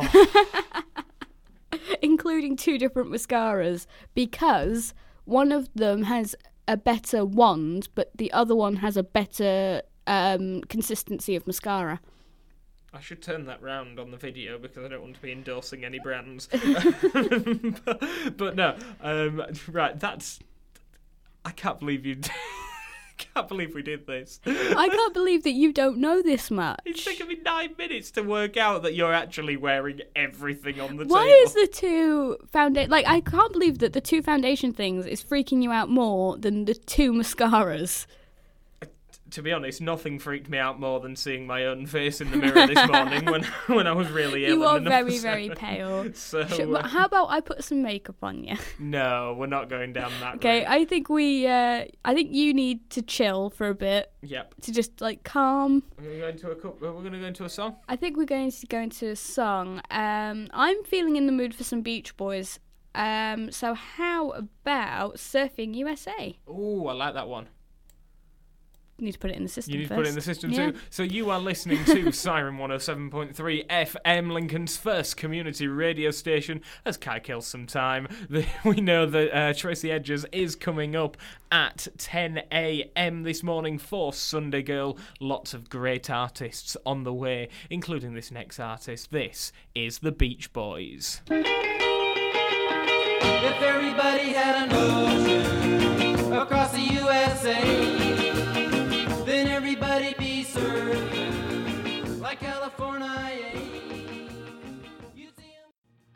[SPEAKER 2] including two different mascaras, because one of them has a better wand, but the other one has a better um, consistency of mascara.
[SPEAKER 1] I should turn that round on the video because I don't want to be endorsing any brands. but, but no, um, right, that's... I can't believe you... can't believe we did this.
[SPEAKER 2] I can't believe that you don't know this much.
[SPEAKER 1] It's taken me nine minutes to work out that you're actually wearing everything on the
[SPEAKER 2] Why
[SPEAKER 1] table.
[SPEAKER 2] is the two foundation... Like, I can't believe that the two foundation things is freaking you out more than the two mascaras.
[SPEAKER 1] To be honest, nothing freaked me out more than seeing my own face in the mirror this morning when when I was really ill.
[SPEAKER 2] You are
[SPEAKER 1] and the
[SPEAKER 2] very,
[SPEAKER 1] numbers-
[SPEAKER 2] very pale.
[SPEAKER 1] So,
[SPEAKER 2] Sh-
[SPEAKER 1] uh,
[SPEAKER 2] How about I put some makeup on you?
[SPEAKER 1] no, we're not going down that
[SPEAKER 2] Okay,
[SPEAKER 1] route.
[SPEAKER 2] I think we... Uh, I think you need to chill for a bit,
[SPEAKER 1] Yep.
[SPEAKER 2] to just, like, calm.
[SPEAKER 1] We're going to go into a couple, we're going to go into a song.
[SPEAKER 2] I think we're going to go into a song. Um, I'm feeling in the mood for some Beach Boys. Um, so how about Surfing U S A?
[SPEAKER 1] Ooh, I like that one.
[SPEAKER 2] You need to put it in the system
[SPEAKER 1] You need
[SPEAKER 2] first.
[SPEAKER 1] to put it in the system
[SPEAKER 2] Yeah.
[SPEAKER 1] too. So you are listening to Siren one oh seven point three F M, Lincoln's first community radio station. As Kai kills some time, the, we know that uh, Tracy Edgers is coming up at ten a.m. this morning for Sunday Girl. Lots of great artists on the way, including this next artist. This is the Beach Boys.
[SPEAKER 3] If everybody had an ocean across the U S A, then everybody'd be surfing like California. You'd see 'em-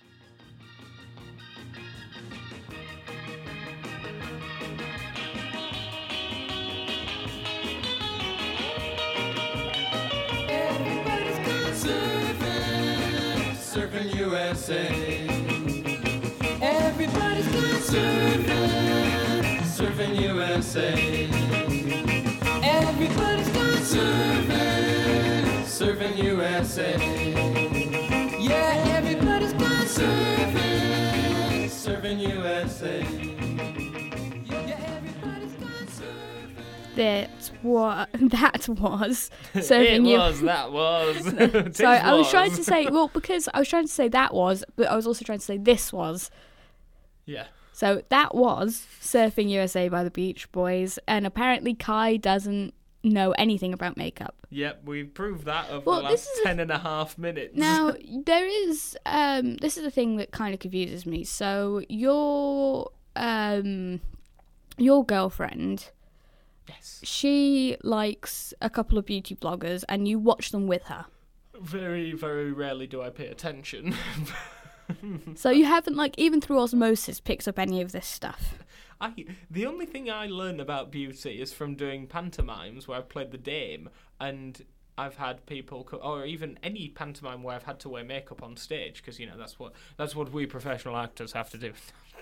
[SPEAKER 3] Everybody's gone surfing, surfing U S A. Everybody's gone surfing, surfing U S A. Everybody's gone surfing, surfing U S A. Yeah, everybody's gone surfing, surfing U S A. Yeah, everybody's gone surfing.
[SPEAKER 2] That what that was Surfing
[SPEAKER 1] it
[SPEAKER 2] U
[SPEAKER 1] was, that was.
[SPEAKER 2] Sorry, I was
[SPEAKER 1] Tis
[SPEAKER 2] trying to say well because I was trying to say that was, but I was also trying to say this was.
[SPEAKER 1] Yeah.
[SPEAKER 2] So that was Surfing U S A by the Beach Boys, and apparently Kai doesn't know anything about makeup.
[SPEAKER 1] Yep, we've proved that over
[SPEAKER 2] Well,
[SPEAKER 1] the
[SPEAKER 2] this
[SPEAKER 1] last
[SPEAKER 2] is a-
[SPEAKER 1] ten and a half minutes.
[SPEAKER 2] Now, there is, um, this is the thing that kind of confuses me. So, your, um, your girlfriend,
[SPEAKER 1] Yes.
[SPEAKER 2] she likes a couple of beauty bloggers and you watch them with her.
[SPEAKER 1] Very, very rarely do I pay attention.
[SPEAKER 2] So you haven't, like, even through osmosis, picked up any of this stuff.
[SPEAKER 1] I the only thing I learn about beauty is from doing pantomimes where I've played the dame, and I've had people, co- or even any pantomime where I've had to wear makeup on stage, because you know that's what that's what we professional actors have to do.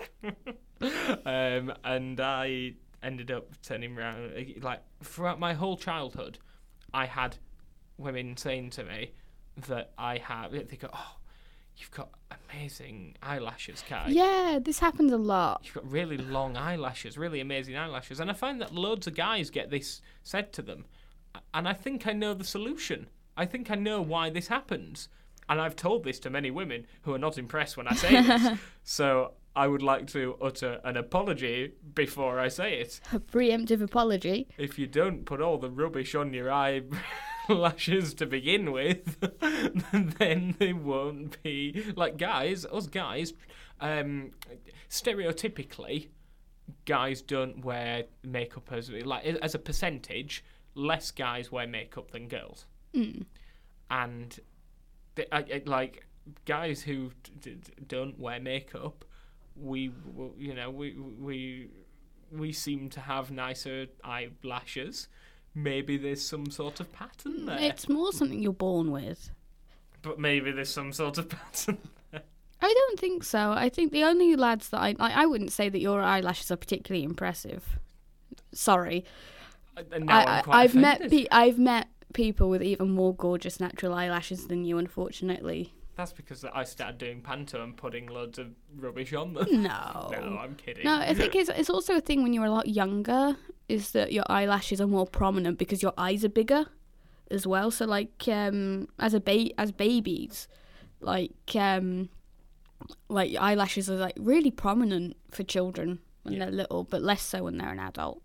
[SPEAKER 1] um, and I ended up turning around, like throughout my whole childhood, I had women saying to me that I have. They go, "Oh, you've got amazing eyelashes, Kai.
[SPEAKER 2] Yeah, this happens a lot.
[SPEAKER 1] You've got really long eyelashes, really amazing eyelashes." And I find that loads of guys get this said to them. And I think I know the solution. I think I know why this happens. And I've told this to many women who are not impressed when I say this. So I would like to utter an apology before I say it.
[SPEAKER 2] A preemptive apology.
[SPEAKER 1] If you don't put all the rubbish on your eyelashes to begin with, then they won't be... Like, guys, us guys, um, stereotypically, guys don't wear makeup as... Like, as a percentage, less guys wear makeup than girls.
[SPEAKER 2] Mm.
[SPEAKER 1] And, they, I, I, like, guys who d- d- don't wear makeup, we, w- you know, we... we we seem to have nicer eyelashes. Maybe there's some sort of pattern there.
[SPEAKER 2] It's more something you're born with.
[SPEAKER 1] But maybe there's some sort of pattern there.
[SPEAKER 2] I don't think so. I think the only lads that I... I, I wouldn't say that your eyelashes are particularly impressive. Sorry.
[SPEAKER 1] And now
[SPEAKER 2] I,
[SPEAKER 1] I'm quite
[SPEAKER 2] I, I've met
[SPEAKER 1] offended.
[SPEAKER 2] pe- I've met people with even more gorgeous natural eyelashes than you, unfortunately.
[SPEAKER 1] That's because I started doing panto and putting loads of rubbish on them.
[SPEAKER 2] No.
[SPEAKER 1] No, I'm kidding.
[SPEAKER 2] No, I think it's, it's also a thing when you're a lot younger, is that your eyelashes are more prominent because your eyes are bigger as well. So, like, um, as a ba- as babies, like, um, like eyelashes are, like, really prominent for children when
[SPEAKER 1] Yeah.
[SPEAKER 2] they're little, but less so when they're an adult.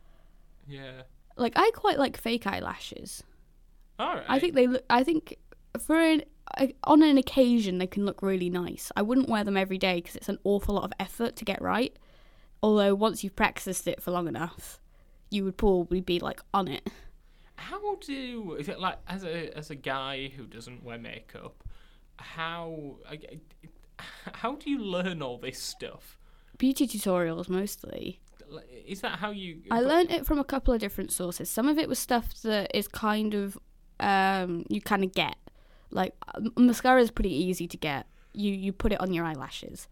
[SPEAKER 1] Yeah.
[SPEAKER 2] Like, I quite like fake eyelashes.
[SPEAKER 1] All right.
[SPEAKER 2] I think they look, I think for an, on an occasion they can look really nice. I wouldn't wear them every day because it's an awful lot of effort to get right. Although once you've practiced it for long enough, you would probably be like on it.
[SPEAKER 1] How do... Is it like, as a as a guy who doesn't wear makeup, how... I- How do you learn all this stuff?
[SPEAKER 2] Beauty tutorials mostly.
[SPEAKER 1] Like, Is that how you...
[SPEAKER 2] I
[SPEAKER 1] but-
[SPEAKER 2] learned it from a couple of different sources. Some of it was stuff that is kind of um, you kind of get. Like m- mascara is pretty easy to get. You you put it on your eyelashes.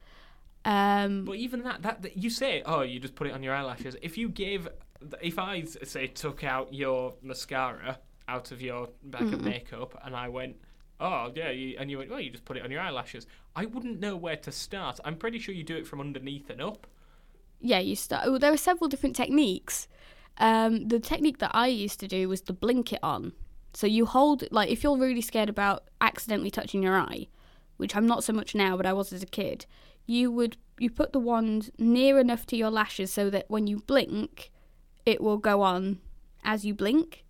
[SPEAKER 2] Um,
[SPEAKER 1] But even that, that, that you say, oh, you just put it on your eyelashes. If you gave, if I say took out your mascara out of your bag of makeup, and I went, oh yeah, you, and you went, well, you just put it on your eyelashes, I wouldn't know where to start. I'm pretty sure you do it from underneath and up.
[SPEAKER 2] yeah, you start. Well, there are several different techniques. Um, the technique that I used to do was to blink it on. So you hold, like, if you're really scared about accidentally touching your eye, which I'm not so much now, but I was as a kid, you would you put the wand near enough to your lashes so that when you blink, it will go on as you blink.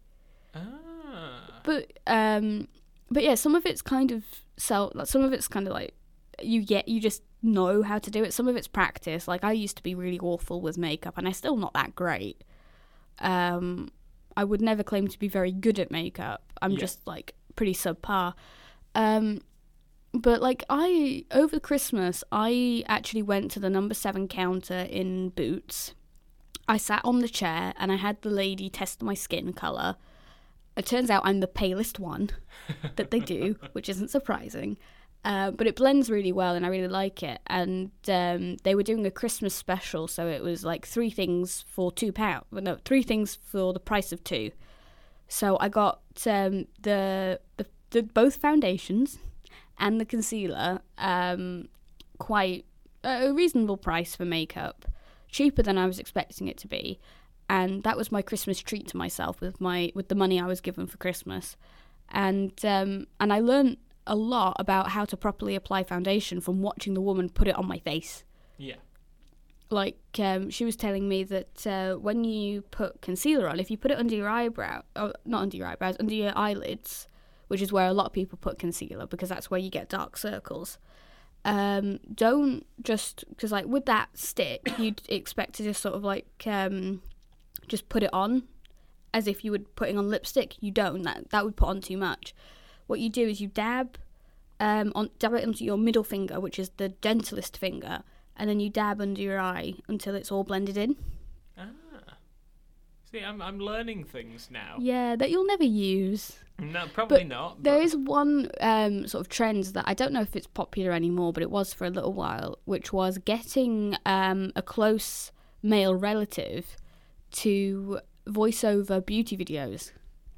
[SPEAKER 1] Ah.
[SPEAKER 2] But um, but yeah, some of it's kind of self. Like, some of it's kind of like you get you just know how to do it. Some of it's practice. Like, I used to be really awful with makeup, and I'm still not that great. Um, I would never claim to be very good at makeup. I'm
[SPEAKER 1] Yeah.
[SPEAKER 2] just like pretty subpar. Um, but like I over Christmas, I actually went to the number seven counter in Boots. I sat on the chair and I had the lady test my skin colour. It turns out I'm the palest one that they do, which isn't surprising. Uh, but it blends really well and I really like it. And um, they were doing a Christmas special, so it was like three things for two pounds. Well, no, three things for the price of two. So I got um, the, the the both foundations and the concealer, um, quite a reasonable price for makeup, cheaper than I was expecting it to be. And that was my Christmas treat to myself with my with the money I was given for Christmas. And um, and I learned a lot about how to properly apply foundation from watching the woman put it on my face.
[SPEAKER 1] Yeah.
[SPEAKER 2] like um, she was telling me that uh, when you put concealer on, if you put it under your eyebrow, or not under your eyebrows, under your eyelids, which is where a lot of people put concealer because that's where you get dark circles. Um, don't just, because like with that stick, you'd expect to just sort of like um, just put it on as if you were putting on lipstick. You don't. That that would put on too much. What you do is you dab um, on dab it onto your middle finger, which is the gentlest finger, and then you dab under your eye until it's all blended in.
[SPEAKER 1] Ah. See, I'm I'm learning things now.
[SPEAKER 2] Yeah, that you'll never use.
[SPEAKER 1] No, probably
[SPEAKER 2] But
[SPEAKER 1] not.
[SPEAKER 2] There
[SPEAKER 1] but-
[SPEAKER 2] is one um, sort of trend that I don't know if it's popular anymore, but it was for a little while, which was getting um, a close male relative to voice over beauty videos.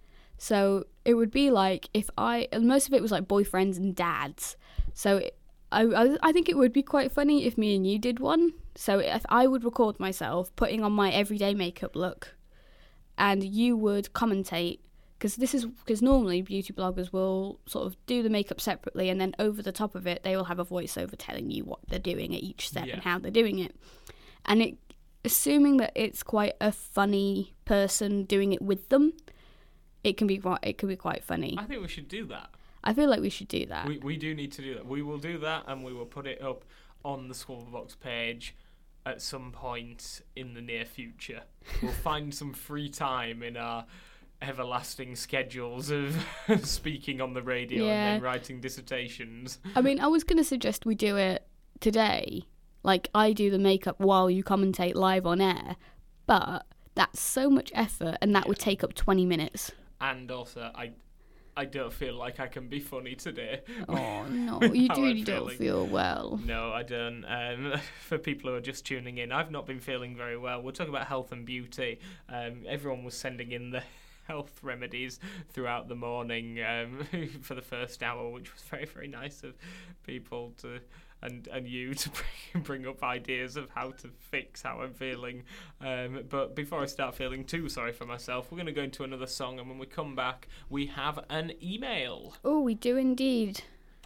[SPEAKER 2] So it would be like if I, and most of it was like boyfriends and dads. So it, I, I I think it would be quite funny if me and you did one. So if I would record myself putting on my everyday makeup look, and you would commentate, because this is because normally beauty bloggers will sort of do the makeup separately, and then over the top of it they will have a voiceover telling you what they're doing at each step
[SPEAKER 1] Yeah.
[SPEAKER 2] and how they're doing it. And it, assuming that it's quite a funny person doing it with them, it can be quite it can be quite funny.
[SPEAKER 1] I think we should do that.
[SPEAKER 2] I feel like we should do that.
[SPEAKER 1] We we do need to do that. We will do that, and we will put it up on the Squabblebox page at some point in the near future. We'll find some free time in our everlasting schedules of speaking on the radio and
[SPEAKER 2] Yeah.
[SPEAKER 1] then writing dissertations.
[SPEAKER 2] I mean, I was going to suggest we do it today. Like, I do the makeup while you commentate live on air, but that's so much effort, and that would take up twenty minutes.
[SPEAKER 1] And also, I I don't feel like I can be funny today.
[SPEAKER 2] Oh, no,
[SPEAKER 1] With
[SPEAKER 2] you
[SPEAKER 1] how
[SPEAKER 2] really
[SPEAKER 1] I'm
[SPEAKER 2] don't
[SPEAKER 1] feeling.
[SPEAKER 2] feel well.
[SPEAKER 1] No, I don't. Um, for people who are just tuning in, I've not been feeling very well. We'll talk about health and beauty. Um, everyone was sending in the health remedies throughout the morning um, for the first hour, which was very, very nice of people to and and you to bring, bring up ideas of how to fix how I'm feeling. Um, but before I start feeling too sorry for myself, we're going to go into another song, and when we come back, we have an email.
[SPEAKER 2] Oh, we do indeed.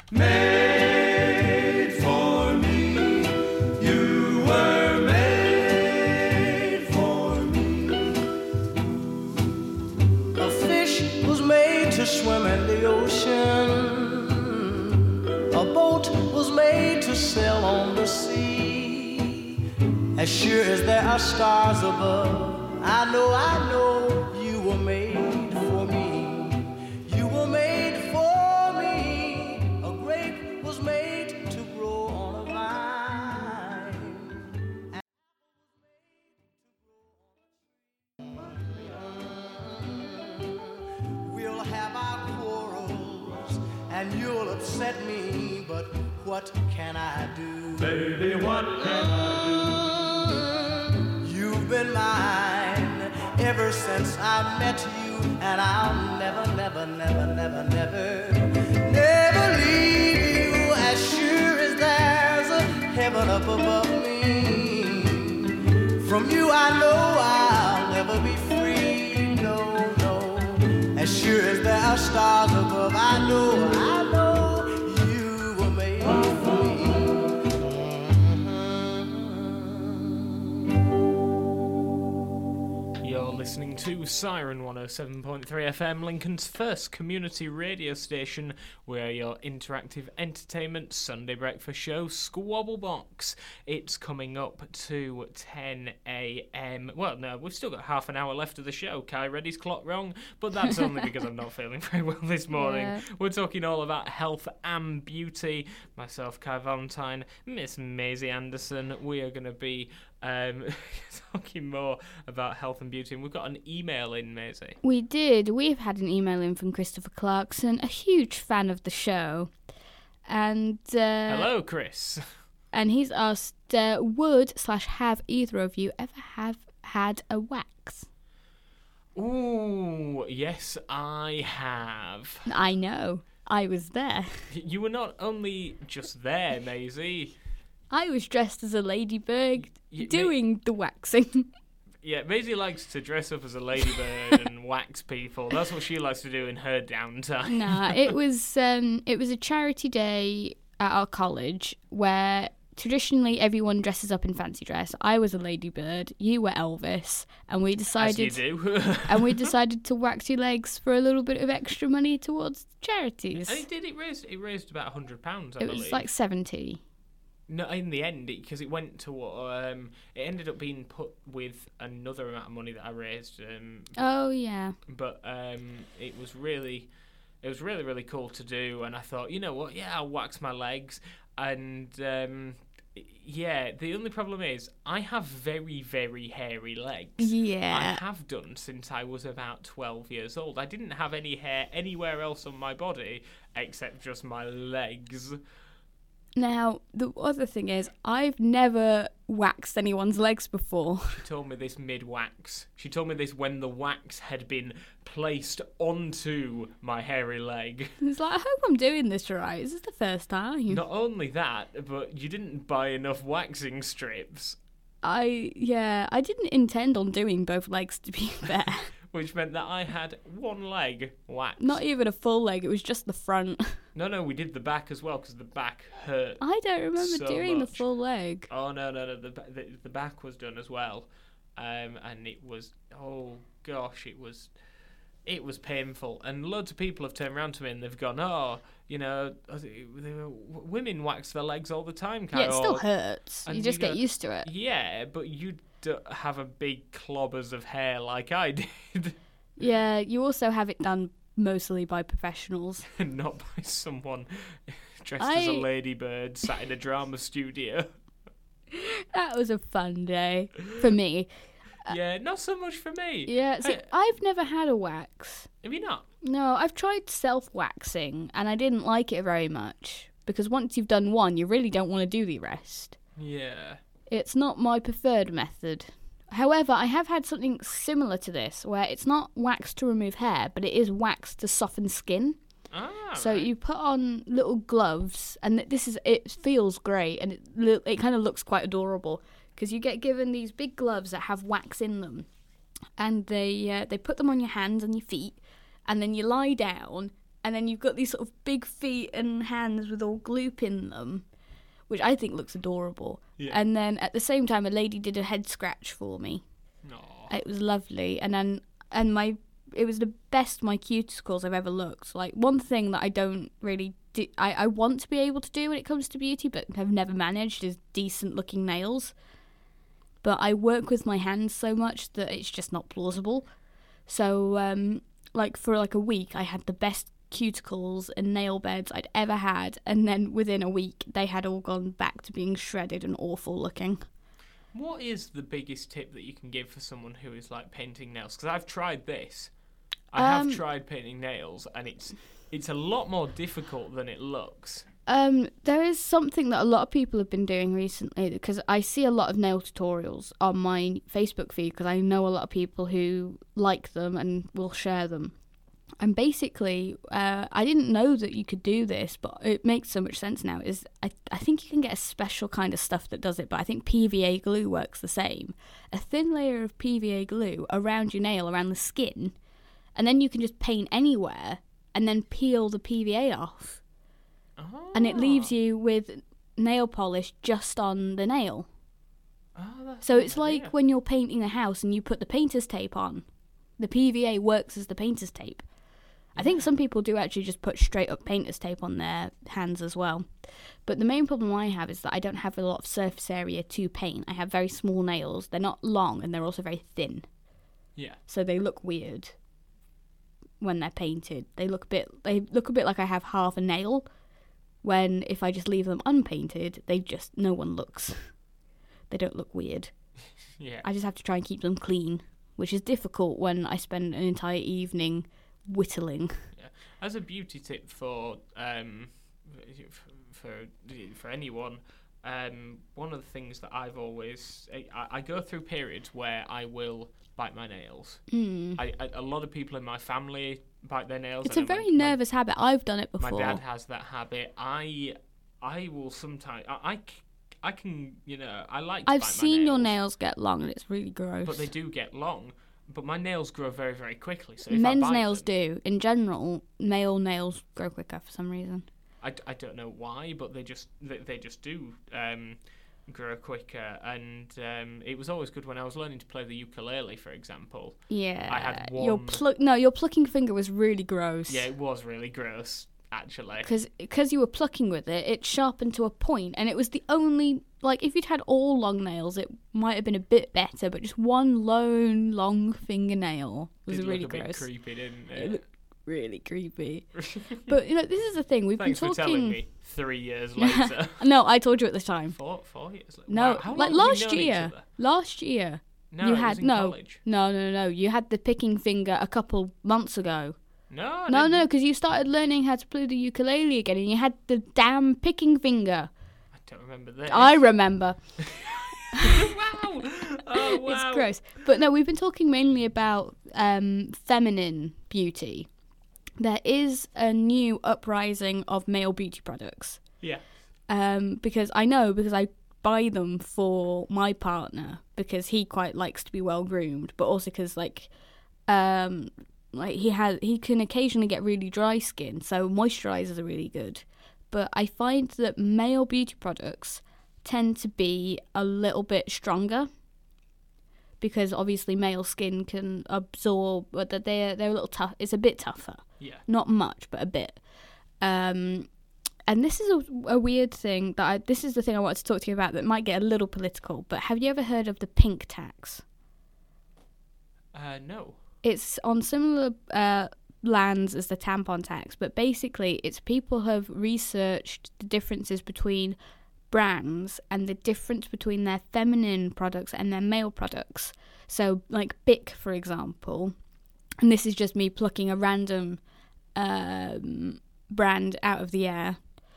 [SPEAKER 3] Made for me, you were made for me. A fish was made to swim in the ocean. A boat was made to sail on the sea. As sure as there are stars above, I know, I know you were made for me. You were made for me. A grape was made to grow on a vine. We'll have our quarrels and you'll upset me, but what can I do? Baby, what can I do? You've been mine ever since I met you, and I'll never, never, never, never, never, never leave you. As sure as there's a heaven up above me, from you I know I'll never be free. No, no. As sure as there are stars above, I know, I know you were made for me.
[SPEAKER 1] You're listening to Siren one oh seven point three F M, Lincoln's first community radio station, where your interactive entertainment Sunday breakfast show, Squabblebox. It's coming up to ten a.m. Well, no, we've still got half an hour left of the show. Kai read his clock wrong, but that's only because I'm not feeling very well this morning.
[SPEAKER 2] Yeah.
[SPEAKER 1] We're talking all about health and beauty. Myself, Kai Valentine, Miss Maisie Anderson. We are going to be um, talking more about health and beauty. And we've got an email in, Maisie.
[SPEAKER 2] We did. We've had an email in from Christopher Clarkson, a huge fan of the show. And uh,
[SPEAKER 1] Hello, Chris.
[SPEAKER 2] and he's asked, uh, would slash have either of you ever have had a wax?
[SPEAKER 1] Ooh, yes, I have.
[SPEAKER 2] I know. I was there.
[SPEAKER 1] You were not only just there, Maisie.
[SPEAKER 2] I was dressed as a ladybird
[SPEAKER 1] Y-
[SPEAKER 2] doing the waxing.
[SPEAKER 1] Yeah, Maisie likes to dress up as a ladybird and wax people. That's what she likes to do in her downtime.
[SPEAKER 2] Nah, it was um, it was a charity day at our college where traditionally everyone dresses up in fancy dress. I was a ladybird, you were Elvis, and we
[SPEAKER 1] As
[SPEAKER 2] decided
[SPEAKER 1] you do.
[SPEAKER 2] and we decided to wax your legs for a little bit of extra money towards charities.
[SPEAKER 1] And it did. It raised. It raised about a hundred pounds. I
[SPEAKER 2] It
[SPEAKER 1] believe.
[SPEAKER 2] was like seventy.
[SPEAKER 1] No, in the end, because it, it went to um, it ended up being put with another amount of money that I raised. Um,
[SPEAKER 2] Oh yeah.
[SPEAKER 1] but um, it was really, it was really really cool to do, and I thought, you know what, yeah, I'll wax my legs, and um, yeah, the only problem is I have very very hairy legs.
[SPEAKER 2] Yeah.
[SPEAKER 1] I have done since I was about twelve years old. I didn't have any hair anywhere else on my body except just my legs.
[SPEAKER 2] Now, the other thing is, I've never waxed anyone's legs before.
[SPEAKER 1] She told me this mid-wax. She told me this when the wax had been placed onto my hairy leg.
[SPEAKER 2] It's like, I hope I'm doing this right. Is this the first time?
[SPEAKER 1] Not only that, but you didn't buy enough waxing strips,
[SPEAKER 2] I, yeah, I didn't intend on doing both legs, to be fair.
[SPEAKER 1] which meant that I had one leg waxed.
[SPEAKER 2] Not even a full leg, it was just the front.
[SPEAKER 1] No, no, we did the back as well because the back hurt.
[SPEAKER 2] I don't remember
[SPEAKER 1] So
[SPEAKER 2] doing the
[SPEAKER 1] much.
[SPEAKER 2] full leg.
[SPEAKER 1] Oh no, no, no, the ba- the, the back was done as well, um, and it was oh gosh, it was. It was painful, and loads of people have turned around to me and they've gone, "Oh, you know, women wax their legs all the time, Carol."
[SPEAKER 2] Yeah, it still hurts.
[SPEAKER 1] And
[SPEAKER 2] You just
[SPEAKER 1] you
[SPEAKER 2] get
[SPEAKER 1] go,
[SPEAKER 2] used to it.
[SPEAKER 1] Yeah, but you don't have a big clobbers of hair like I did,
[SPEAKER 2] Yeah, you also have it done mostly by professionals.
[SPEAKER 1] not by someone dressed as a
[SPEAKER 2] I-
[SPEAKER 1] ladybird sat in a drama studio.
[SPEAKER 2] That was a fun day for me.
[SPEAKER 1] Yeah, not so much for me.
[SPEAKER 2] Yeah, see,
[SPEAKER 1] Hey,
[SPEAKER 2] I've never had a wax.
[SPEAKER 1] have you not?
[SPEAKER 2] No, I've tried self-waxing, and I didn't like it very much. Because once you've done one, you really don't want to do the rest.
[SPEAKER 1] Yeah.
[SPEAKER 2] It's not my preferred method. However, I have had something similar to this, where it's not wax to remove hair, but it is wax to soften skin.
[SPEAKER 1] Ah,
[SPEAKER 2] So
[SPEAKER 1] right.
[SPEAKER 2] you put on little gloves, and th- this is it feels great, and it lo- it kind of looks quite adorable because you get given these big gloves that have wax in them, and they uh, they put them on your hands and your feet, and then you lie down, and then you've got these sort of big feet and hands with all gloop in them, which I think looks adorable.
[SPEAKER 1] Yeah.
[SPEAKER 2] And then at the same time, a lady did a head scratch for me.
[SPEAKER 1] Aw.
[SPEAKER 2] It was lovely, and then and my it was the best my cuticles I've ever looked. Like one thing that I don't really do, I I want to be able to do when it comes to beauty, but have never managed is decent looking nails. But I work with my hands so much that it's just not plausible. So um, like for like a week, I had the best cuticles and nail beds I'd ever had, and then within a week, they had all gone back to being shredded and awful looking.
[SPEAKER 1] What is the biggest tip that you can give for someone who is like painting nails? Because I've tried this. I
[SPEAKER 2] Um,
[SPEAKER 1] have tried painting nails, and it's it's a lot more difficult than it looks.
[SPEAKER 2] Um, there is something that a lot of people have been doing recently because I see a lot of nail tutorials on my Facebook feed because I know a lot of people who like them and will share them. And basically, uh, I didn't know that you could do this, but it makes so much sense now. Is I, I think you can get a special kind of stuff that does it, but I think P V A glue works the same. A thin layer of P V A glue around your nail, around the skin, and then you can just paint anywhere and then peel the P V A off.
[SPEAKER 1] Oh.
[SPEAKER 2] And it leaves you with nail polish just on the nail.
[SPEAKER 1] Oh, that's
[SPEAKER 2] So
[SPEAKER 1] a
[SPEAKER 2] it's
[SPEAKER 1] good
[SPEAKER 2] like
[SPEAKER 1] idea.
[SPEAKER 2] when you're painting a house and you put the painter's tape on. The P V A works as the painter's tape. I think some people do actually just put straight up painter's tape on their hands as well. But the main problem I have is that I don't have a lot of surface area to paint. I have very small nails. They're not long and they're also very thin.
[SPEAKER 1] Yeah.
[SPEAKER 2] So they look weird when they're painted. They look a bit they look a bit like I have half a nail. When if I just leave them unpainted, they just no one looks. They don't look weird.
[SPEAKER 1] Yeah.
[SPEAKER 2] I just have to try and keep them clean, which is difficult when I spend an entire evening whittling.
[SPEAKER 1] Yeah. As a beauty tip for um for for anyone, um one of the things that I've always I, I go through periods where I will bite my nails.
[SPEAKER 2] Mm.
[SPEAKER 1] I, I a lot of people in my family bite their nails.
[SPEAKER 2] It's
[SPEAKER 1] I
[SPEAKER 2] a
[SPEAKER 1] know
[SPEAKER 2] very
[SPEAKER 1] my-
[SPEAKER 2] nervous habit. I've done it
[SPEAKER 1] My,
[SPEAKER 2] before.
[SPEAKER 1] my dad has that habit. I I will sometimes I, I, c- I can you know I like. To
[SPEAKER 2] I've
[SPEAKER 1] bite my
[SPEAKER 2] seen your
[SPEAKER 1] nails,
[SPEAKER 2] nails get long and it's really gross.
[SPEAKER 1] but they do get long. But my nails grow very very quickly. So if I
[SPEAKER 2] Men's
[SPEAKER 1] bite
[SPEAKER 2] nails
[SPEAKER 1] them,
[SPEAKER 2] do. In general, male nails grow quicker for some reason.
[SPEAKER 1] I, I don't know why, but they just they, they just do um, grow quicker. And um, it was always good when I was learning to play the ukulele, for example.
[SPEAKER 2] Yeah.
[SPEAKER 1] I had
[SPEAKER 2] Your
[SPEAKER 1] one-
[SPEAKER 2] pluck. No, your plucking finger was really gross.
[SPEAKER 1] Yeah, it was really gross, actually.
[SPEAKER 2] Because you were plucking with it, it sharpened to a point, and it was the only, like, if you'd had all long nails, it might have been a bit better, but just one lone long fingernail was
[SPEAKER 1] Did
[SPEAKER 2] really
[SPEAKER 1] look a bit
[SPEAKER 2] gross.
[SPEAKER 1] creepy, didn't
[SPEAKER 2] It
[SPEAKER 1] it?
[SPEAKER 2] looked really creepy. But, you know, this is the thing, we've
[SPEAKER 1] Thanks
[SPEAKER 2] been
[SPEAKER 1] for
[SPEAKER 2] talking...
[SPEAKER 1] telling me three years later.
[SPEAKER 2] No, I told you at the time.
[SPEAKER 1] four, four years later.
[SPEAKER 2] No,
[SPEAKER 1] Wow, how
[SPEAKER 2] like
[SPEAKER 1] long have we
[SPEAKER 2] last
[SPEAKER 1] known each
[SPEAKER 2] year.
[SPEAKER 1] other?
[SPEAKER 2] Last year.
[SPEAKER 1] No,
[SPEAKER 2] you
[SPEAKER 1] it
[SPEAKER 2] had
[SPEAKER 1] was in
[SPEAKER 2] no,
[SPEAKER 1] college.
[SPEAKER 2] no, no, no. You had the picking finger a couple months ago.
[SPEAKER 1] No, I
[SPEAKER 2] No,
[SPEAKER 1] didn't.
[SPEAKER 2] no, because you started learning how to play the ukulele again, and you had the damn picking finger.
[SPEAKER 1] I don't remember this.
[SPEAKER 2] I remember.
[SPEAKER 1] wow. Oh, wow.
[SPEAKER 2] It's gross. But no, we've been talking mainly about um, feminine beauty. There is a new uprising of male beauty products.
[SPEAKER 1] Yeah.
[SPEAKER 2] Um, because I know, because I buy them for my partner, because he quite likes to be well groomed, but also because like, um, like he has, he can occasionally get really dry skin, so moisturizers are really good. But I find that male beauty products tend to be a little bit stronger, because obviously male skin can absorb, but that they're they're a little tough. It's a bit tougher.
[SPEAKER 1] Yeah.
[SPEAKER 2] Not much, but a bit. Um, and this is a, a weird thing that I, this is the thing I wanted to talk to you about that might get a little political. But have you ever heard of the pink tax?
[SPEAKER 1] Uh, no.
[SPEAKER 2] It's on similar uh, lands as the tampon tax, but basically, it's people have researched the differences between brands and the difference between their feminine products and their male products. So, like Bic, for example, and this is just me plucking a random um, brand out of the air.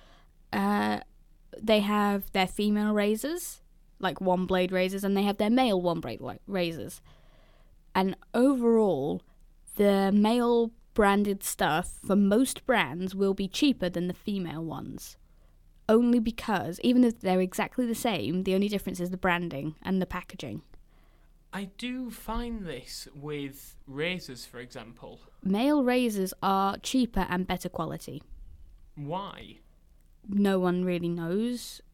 [SPEAKER 2] Uh, they have their female razors, like one blade razors, and they have their male one blade razors. And overall, the male branded stuff for most brands will be cheaper than the female ones. Only because, even if they're exactly the same, the only difference is the branding and the packaging.
[SPEAKER 1] I do find this with razors, for example.
[SPEAKER 2] Male razors are cheaper and better quality.
[SPEAKER 1] Why?
[SPEAKER 2] No one really knows.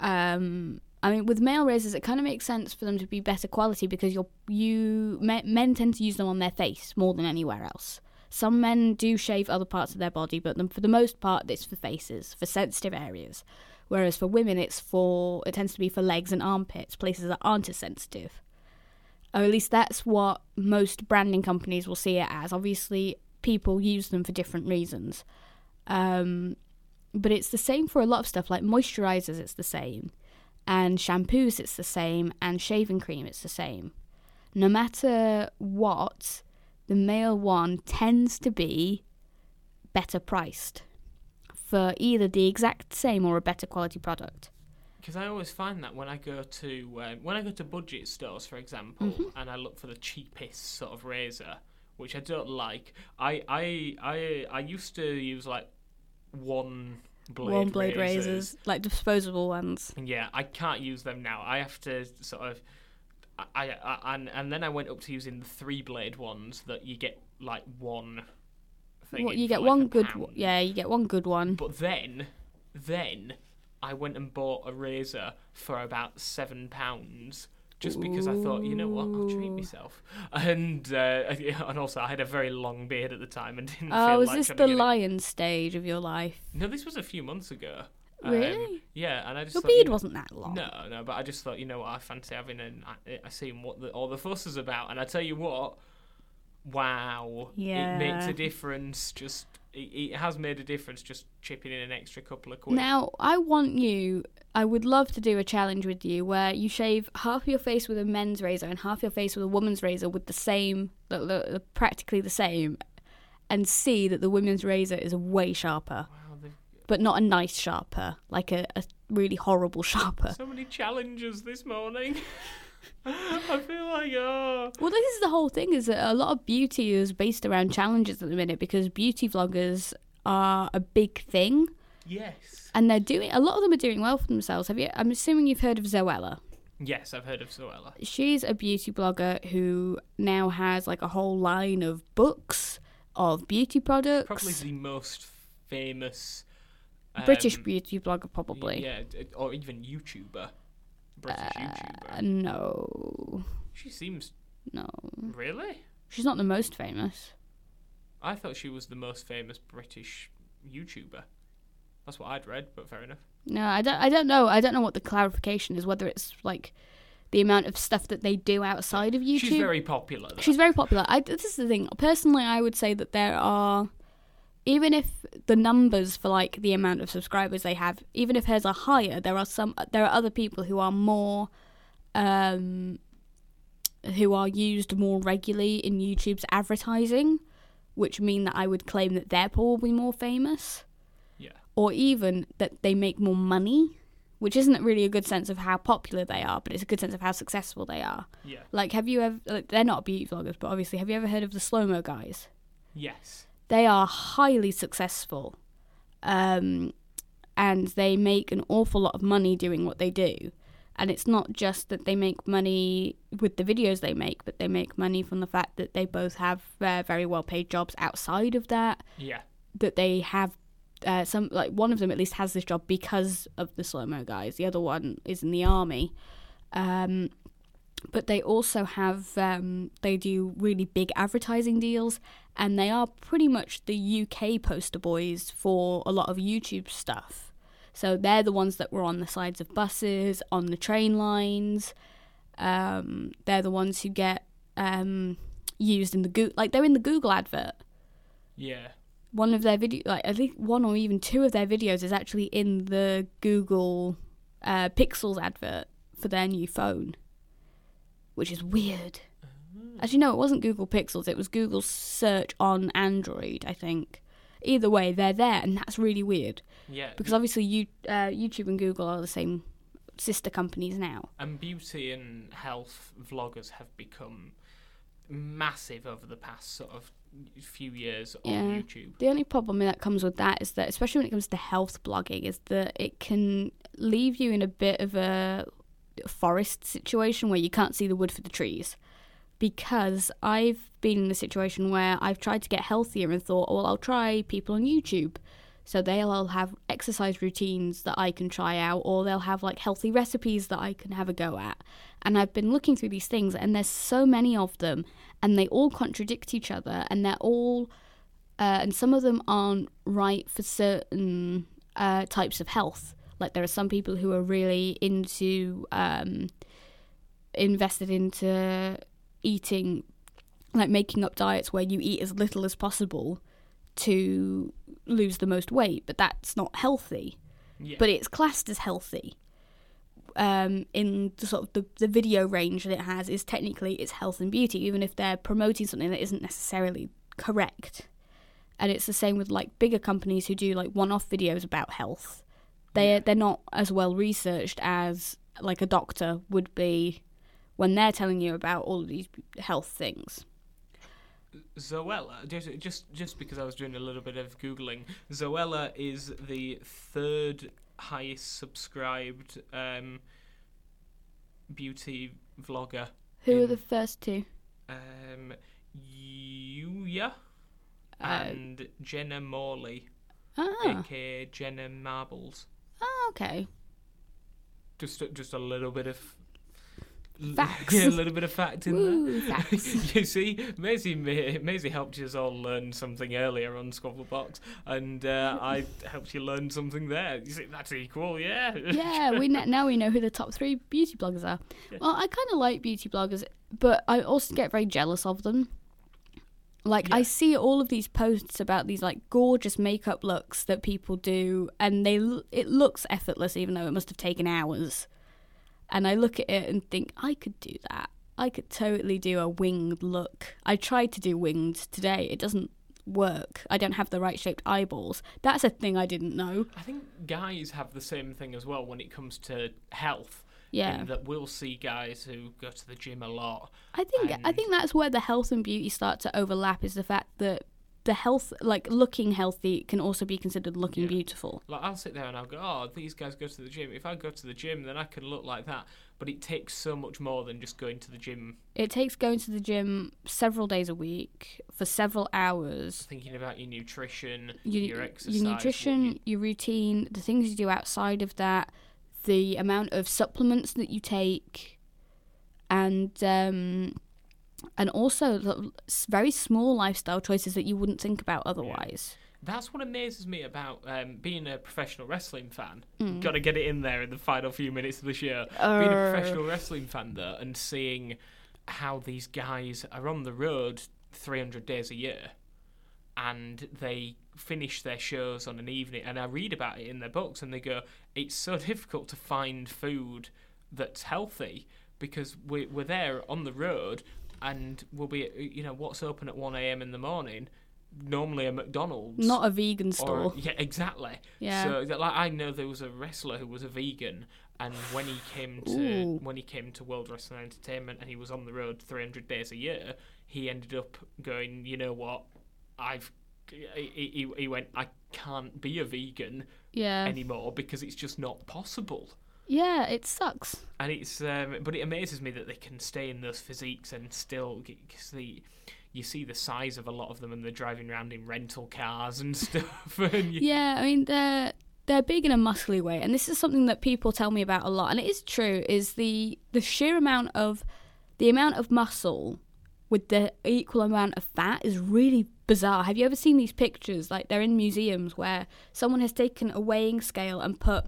[SPEAKER 2] Um, I mean, with male razors, it kind of makes sense for them to be better quality because you're, you me, men tend to use them on their face more than anywhere else. Some men do shave other parts of their body, but them, for the most part, it's for faces, for sensitive areas. Whereas for women, it's for it tends to be for legs and armpits, places that aren't as sensitive. Or at least that's what most branding companies will see it as. Obviously, people use them for different reasons. Um, but it's the same for a lot of stuff, like moisturizers, it's the same. And shampoos, it's the same. And shaving cream, it's the same. No matter what, the male one tends to be better priced for either the exact same or a better quality product.
[SPEAKER 1] Because I always find that when I go to um, when I go to budget stores, for example,
[SPEAKER 2] Mm-hmm.
[SPEAKER 1] and I look for the cheapest sort of razor, which I don't like. I I I, I used to use like one blade
[SPEAKER 2] One blade
[SPEAKER 1] razors.
[SPEAKER 2] razors, like disposable ones.
[SPEAKER 1] Yeah, I can't use them now. I have to sort of, I, I, I and and then I went up to using the three blade ones that you get like one thing.
[SPEAKER 2] What,
[SPEAKER 1] in
[SPEAKER 2] you
[SPEAKER 1] for
[SPEAKER 2] get
[SPEAKER 1] like
[SPEAKER 2] one
[SPEAKER 1] a
[SPEAKER 2] good
[SPEAKER 1] pound.
[SPEAKER 2] one. Yeah, you get one good one.
[SPEAKER 1] But then, then I went and bought a razor for about seven pounds. Just because I thought, you know what, I'll treat
[SPEAKER 2] Ooh.
[SPEAKER 1] myself, and uh, and also I had a very long beard at the time and didn't
[SPEAKER 2] Oh,
[SPEAKER 1] feel
[SPEAKER 2] was
[SPEAKER 1] like
[SPEAKER 2] this
[SPEAKER 1] trying
[SPEAKER 2] the
[SPEAKER 1] to get it-
[SPEAKER 2] lion stage of your life?
[SPEAKER 1] No, this was a few months ago.
[SPEAKER 2] Really?
[SPEAKER 1] Yeah, and I just
[SPEAKER 2] Your
[SPEAKER 1] thought, you
[SPEAKER 2] beard
[SPEAKER 1] know-
[SPEAKER 2] wasn't that long.
[SPEAKER 1] No, no, but I just thought, you know what, I fancy having an. I, I seen what the, all the fuss is about, and I tell you what, wow, it makes
[SPEAKER 2] Yeah.
[SPEAKER 1] a difference. Just it, it has made a difference. Just chipping in an extra couple of quid.
[SPEAKER 2] Now, I want you, I would love to do a challenge with you where you shave half your face with a men's razor and half your face with a woman's razor with the same, the- the- practically the same, and see that the women's razor is way sharper.
[SPEAKER 1] Wow, they've
[SPEAKER 2] But not a nice sharper, like a, a really horrible sharper.
[SPEAKER 1] so many challenges this morning. I feel like oh.
[SPEAKER 2] Well, this is the whole thing, is that a lot of beauty is based around challenges at the minute because beauty vloggers are a big thing.
[SPEAKER 1] Yes.
[SPEAKER 2] And they're doing, a lot of them are doing well for themselves. Have you? I'm assuming you've heard of Zoella.
[SPEAKER 1] Yes, I've heard of Zoella.
[SPEAKER 2] She's a beauty blogger who now has like a whole line of books, of beauty products.
[SPEAKER 1] Probably the most famous
[SPEAKER 2] British
[SPEAKER 1] Um,
[SPEAKER 2] beauty blogger, probably.
[SPEAKER 1] Yeah, d- or even YouTuber. British
[SPEAKER 2] Uh,
[SPEAKER 1] YouTuber.
[SPEAKER 2] no,
[SPEAKER 1] She seems...
[SPEAKER 2] no.
[SPEAKER 1] Really?
[SPEAKER 2] She's not the most famous.
[SPEAKER 1] I thought she was the most famous British YouTuber. That's what I'd read, but fair enough.
[SPEAKER 2] No, I don't. I don't know. I don't know what the clarification is. Whether it's like the amount of stuff that they do outside of YouTube.
[SPEAKER 1] She's very popular, though.
[SPEAKER 2] She's very popular. I, this is the thing. Personally, I would say that there are, even if the numbers for like the amount of subscribers they have, even if hers are higher, there are some. There are other people who are more, um, who are used more regularly in YouTube's advertising, which mean that I would claim that they're probably more famous.
[SPEAKER 1] Yeah.
[SPEAKER 2] Or even that they make more money, which isn't really a good sense of how popular they are, but it's a good sense of how successful they are.
[SPEAKER 1] Yeah.
[SPEAKER 2] Like, have you ever... Like, they're not beauty vloggers, but obviously, have you ever heard of the Slow-Mo guys?
[SPEAKER 1] Yes.
[SPEAKER 2] They are highly successful, um, and they make an awful lot of money doing what they do. And it's not just that they make money with the videos they make, but they make money from the fact that they both have uh, very well-paid jobs outside of that,
[SPEAKER 1] Yeah.
[SPEAKER 2] that they have... Uh, some like one of them at least has this job because of the Slow-Mo guys. The other one is in the army, um, but they also have um, they do really big advertising deals, and they are pretty much the U K poster boys for a lot of YouTube stuff. So they're the ones that were on the sides of buses, on the train lines. Um, they're the ones who get um, used in the Go- like they're in the Google advert.
[SPEAKER 1] Yeah.
[SPEAKER 2] One of their video, like at least one or even two of their videos, is actually in the Google uh, Pixels advert for their new phone, which is weird. As you know, it wasn't Google Pixels; it was Google search on Android, I think. Either way, they're there, and that's really weird
[SPEAKER 1] Yeah.
[SPEAKER 2] because obviously you, uh, YouTube and Google are the same sister companies now.
[SPEAKER 1] And beauty and health vloggers have become massive over the past sort of few years on
[SPEAKER 2] Yeah.
[SPEAKER 1] YouTube.
[SPEAKER 2] The only problem that comes with that is that, especially when it comes to health blogging, is that it can leave you in a bit of a forest situation where you can't see the wood for the trees. Because I've been in a situation where I've tried to get healthier and thought, well, I'll try people on YouTube. So they'll all have exercise routines that I can try out, or they'll have like healthy recipes that I can have a go at. And I've been looking through these things, and there's so many of them, and they all contradict each other, and they're all, uh, and some of them aren't right for certain uh, types of health. Like there are some people who are really into, um, invested into eating, like making up diets where you eat as little as possible to lose the most weight, but that's not healthy.
[SPEAKER 1] Yeah.
[SPEAKER 2] But it's classed as healthy. Um, in the sort of the, the video range that it has is technically it's health and beauty, even if they're promoting something that isn't necessarily correct. And it's the same with like bigger companies who do like one-off videos about health. They
[SPEAKER 1] Yeah.
[SPEAKER 2] they're not as well researched as like a doctor would be when they're telling you about all of these health things.
[SPEAKER 1] Zoella, just, just just because I was doing a little bit of Googling, Zoella is the third highest subscribed um, beauty vlogger.
[SPEAKER 2] Who are
[SPEAKER 1] in,
[SPEAKER 2] the first two?
[SPEAKER 1] Um, Yuya
[SPEAKER 2] Uh,
[SPEAKER 1] and Jenna Morley,
[SPEAKER 2] Ah,
[SPEAKER 1] aka Jenna Marbles.
[SPEAKER 2] oh, okay.
[SPEAKER 1] Just a- just a little bit of
[SPEAKER 2] Facts.
[SPEAKER 1] Yeah, a little bit of fact in
[SPEAKER 2] Woo,
[SPEAKER 1] there.
[SPEAKER 2] facts.
[SPEAKER 1] You see, Maisie, ma- Maisie helped us all learn something earlier on Squabblebox, and uh, I helped you learn something there. You see, that's equal, yeah.
[SPEAKER 2] Yeah, we kn- now we know who the top three beauty bloggers are.
[SPEAKER 1] Yeah.
[SPEAKER 2] Well, I kind of like beauty bloggers, but I also get very jealous of them. Like, I
[SPEAKER 1] Yeah.
[SPEAKER 2] see all of these posts about these, like, gorgeous makeup looks that people do, and they l- it looks effortless, even though it must have taken hours. And I look at it and think, I could do that. I could totally do a winged look. I tried to do winged today. It doesn't work. I don't have the right shaped eyeballs. That's a thing I didn't know.
[SPEAKER 1] I think guys have the same thing as well when it comes to health.
[SPEAKER 2] Yeah.
[SPEAKER 1] In that we'll see guys who go to the gym a lot.
[SPEAKER 2] I think I
[SPEAKER 1] And-
[SPEAKER 2] think that's where the health and beauty start to overlap, is the fact that the health, like looking healthy, can also be considered looking
[SPEAKER 1] Yeah.
[SPEAKER 2] beautiful.
[SPEAKER 1] Like, I'll sit there and I'll go, oh, these guys go to the gym. If I go to the gym, then I can look like that. But it takes so much more than just going to the gym,
[SPEAKER 2] It takes going to the gym several days a week for several hours.
[SPEAKER 1] thinking about your nutrition,
[SPEAKER 2] Your,
[SPEAKER 1] your exercise.
[SPEAKER 2] your
[SPEAKER 1] what
[SPEAKER 2] nutrition,
[SPEAKER 1] you-
[SPEAKER 2] your routine, the things you do outside of that, the amount of supplements that you take, and um, and also the s- very small lifestyle choices that you wouldn't think about otherwise.
[SPEAKER 1] That's what amazes me about um, being a professional wrestling fan.
[SPEAKER 2] Mm.
[SPEAKER 1] Got to get it in there in the final few minutes of the show. being a
[SPEAKER 2] Err.
[SPEAKER 1] professional wrestling fan, though, and seeing how these guys are on the road three hundred days a year, and they finish their shows on an evening, and I read about it in their books, and they go, it's so difficult to find food that's healthy because we, we're there on the road, and we'll be, you know, what's open at one a.m. in the morning? Normally a McDonald's.
[SPEAKER 2] Not a vegan
[SPEAKER 1] Or,
[SPEAKER 2] store.
[SPEAKER 1] yeah, exactly.
[SPEAKER 2] Yeah.
[SPEAKER 1] So that, like, I know there was a wrestler who was a vegan, and when he came to
[SPEAKER 2] Ooh.
[SPEAKER 1] when he came to World Wrestling Entertainment, and he was on the road three hundred days a year, he ended up going, you know what, I've. He, he, he went, I can't be a vegan
[SPEAKER 2] Yeah.
[SPEAKER 1] anymore because it's just not possible.
[SPEAKER 2] Yeah, it sucks.
[SPEAKER 1] And it's, um, but it amazes me that they can stay in those physiques and still, because the, you see the size of a lot of them, and they're driving around in rental cars and stuff. And you,
[SPEAKER 2] Yeah, I mean they're they're big in a muscly way, and this is something that people tell me about a lot, and it is true. Is the the sheer amount of the amount of muscle with the equal amount of fat is really bizarre. Have you ever seen these pictures? Like they're in museums where someone has taken a weighing scale and put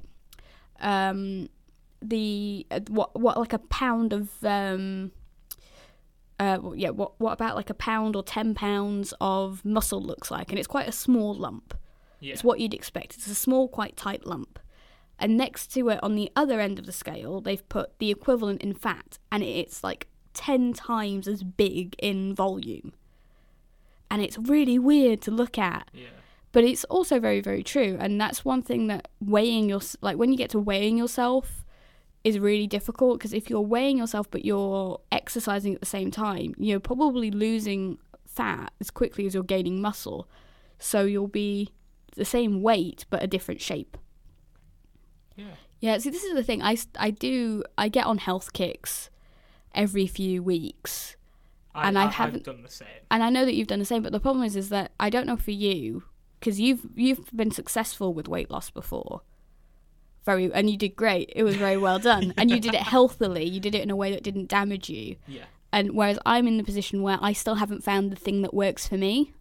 [SPEAKER 2] um the uh, what what like a pound of um uh yeah what what about like a pound or ten pounds of muscle looks like, and it's quite a small lump.
[SPEAKER 1] yeah.
[SPEAKER 2] It's what you'd expect. It's a small, quite tight lump. And next to it, on the other end of the scale, they've put the equivalent in fat, and it's like ten times as big in volume. And it's really weird to look at.
[SPEAKER 1] yeah.
[SPEAKER 2] But it's also very, very true. And that's one thing that weighing your like when you get to weighing yourself is really difficult, because if you're weighing yourself but you're exercising at the same time, you're probably losing fat as quickly as you're gaining muscle. So you'll be the same weight but a different shape.
[SPEAKER 1] Yeah.
[SPEAKER 2] Yeah, see, this is the thing. I, I do, I get on health kicks every few weeks.
[SPEAKER 1] I,
[SPEAKER 2] And I
[SPEAKER 1] I,
[SPEAKER 2] haven't-
[SPEAKER 1] I've done the same.
[SPEAKER 2] And I know that you've done the same, but the problem is, is that I don't know for you, because you've you've been successful with weight loss before. Very, and you did great. It was very well done. And you did it healthily. You did it in a way that didn't damage you.
[SPEAKER 1] Yeah.
[SPEAKER 2] And whereas I'm in the position where I still haven't found the thing that works for me.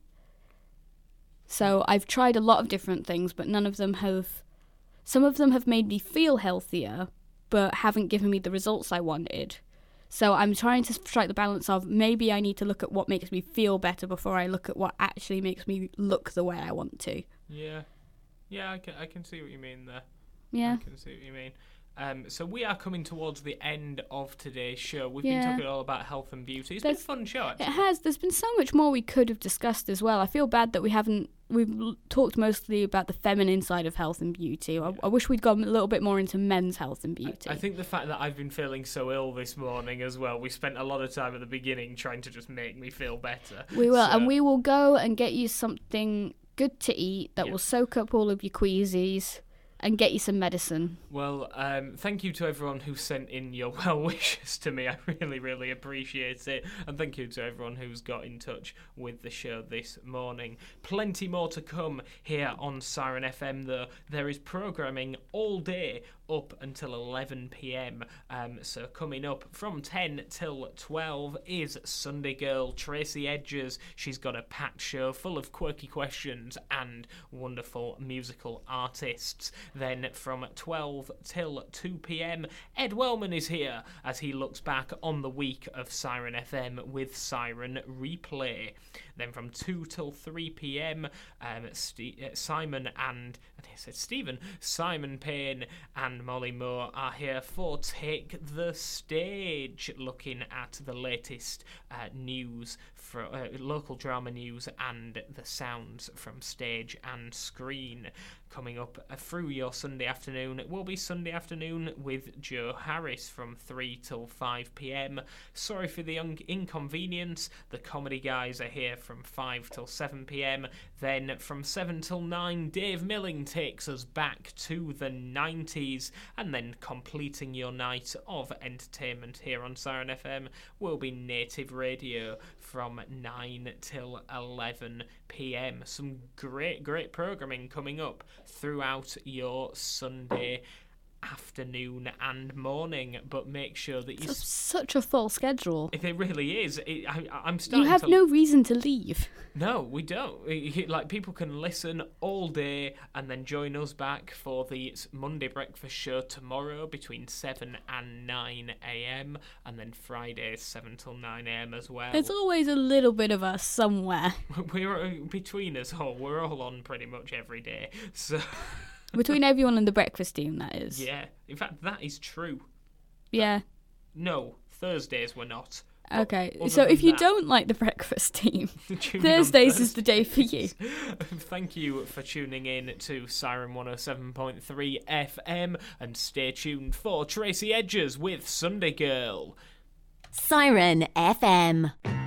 [SPEAKER 2] So I've tried a lot of different things, but none of them have... Some of them have made me feel healthier, but haven't given me the results I wanted. So I'm trying to strike the balance of maybe I need to look at what makes me feel better before I look at what actually makes me look the way I want to.
[SPEAKER 1] Yeah. Yeah, I can, I can see what you mean there.
[SPEAKER 2] Yeah.
[SPEAKER 1] I can see what you mean. Um, so we are coming towards the end of today's show. We've
[SPEAKER 2] Yeah.
[SPEAKER 1] been talking all about health and beauty. It's
[SPEAKER 2] There's-
[SPEAKER 1] been a fun show,
[SPEAKER 2] It
[SPEAKER 1] actually.
[SPEAKER 2] has. There's been so much more we could have discussed as well. I feel bad that we haven't. We've l- talked mostly about the feminine side of health and beauty. I, I wish we'd gone a little bit more into men's health and beauty.
[SPEAKER 1] I think the fact that I've been feeling so ill this morning as well, we spent a lot of time at the beginning trying to just make me feel better.
[SPEAKER 2] we will,
[SPEAKER 1] So-
[SPEAKER 2] and we will go and get you something good to eat that
[SPEAKER 1] Yeah.
[SPEAKER 2] will soak up all of your queasies and get you some medicine.
[SPEAKER 1] Well, um, thank you to everyone who sent in your well wishes to me. I really, really appreciate it. And thank you to everyone who's got in touch with the show this morning. Plenty more to come here on Siren F M, though. There is programming all day up until eleven p.m. Um, so coming up from ten till twelve is Sunday Girl Tracy Edgers. She's got a packed show full of quirky questions and wonderful musical artists. Then from twelve till two p.m, Ed Wellman is here as he looks back on the week of Siren F M with Siren Replay. Then from two till three p.m, um, St- uh, Simon and, I said Stephen, Simon Payne and Molly Moore are here for Take the Stage, looking at the latest uh, news, for, uh, local drama news and the sounds from stage and screen. coming up uh, through your Sunday afternoon. It will be Sunday afternoon with Joe Harris from three till five p.m. Sorry for the un- inconvenience. The comedy guys are here from five till seven p.m. Then from seven till nine, Dave Milling takes us back to the nineties. And then completing your night of entertainment here on Siren F M will be Native Radio from nine till eleven p.m. Some great, great programming coming up throughout your Sunday afternoon and morning, but make sure that you...
[SPEAKER 2] It's such a full schedule.
[SPEAKER 1] It really is. It, I, I'm starting
[SPEAKER 2] You have
[SPEAKER 1] to...
[SPEAKER 2] no reason to leave.
[SPEAKER 1] No, we don't. It- Like, people can listen all day and then join us back for the Monday breakfast show tomorrow between seven and nine a.m. and then Friday seven till nine a.m. as well.
[SPEAKER 2] There's always a little bit of us somewhere.
[SPEAKER 1] We're between us all. We're all on pretty much every day. So...
[SPEAKER 2] Between everyone and the breakfast team, that is.
[SPEAKER 1] Yeah. In fact, that is true.
[SPEAKER 2] Yeah.
[SPEAKER 1] No, Thursdays we're not.
[SPEAKER 2] Okay.
[SPEAKER 1] Other
[SPEAKER 2] So
[SPEAKER 1] than
[SPEAKER 2] if you
[SPEAKER 1] that-
[SPEAKER 2] don't like the breakfast team,
[SPEAKER 1] Tune in on
[SPEAKER 2] Thursdays is the day for you.
[SPEAKER 1] Thank you for tuning in to Siren one oh seven point three F M, and stay tuned for Tracy Edgers with Sunday Girl.
[SPEAKER 4] Siren F M.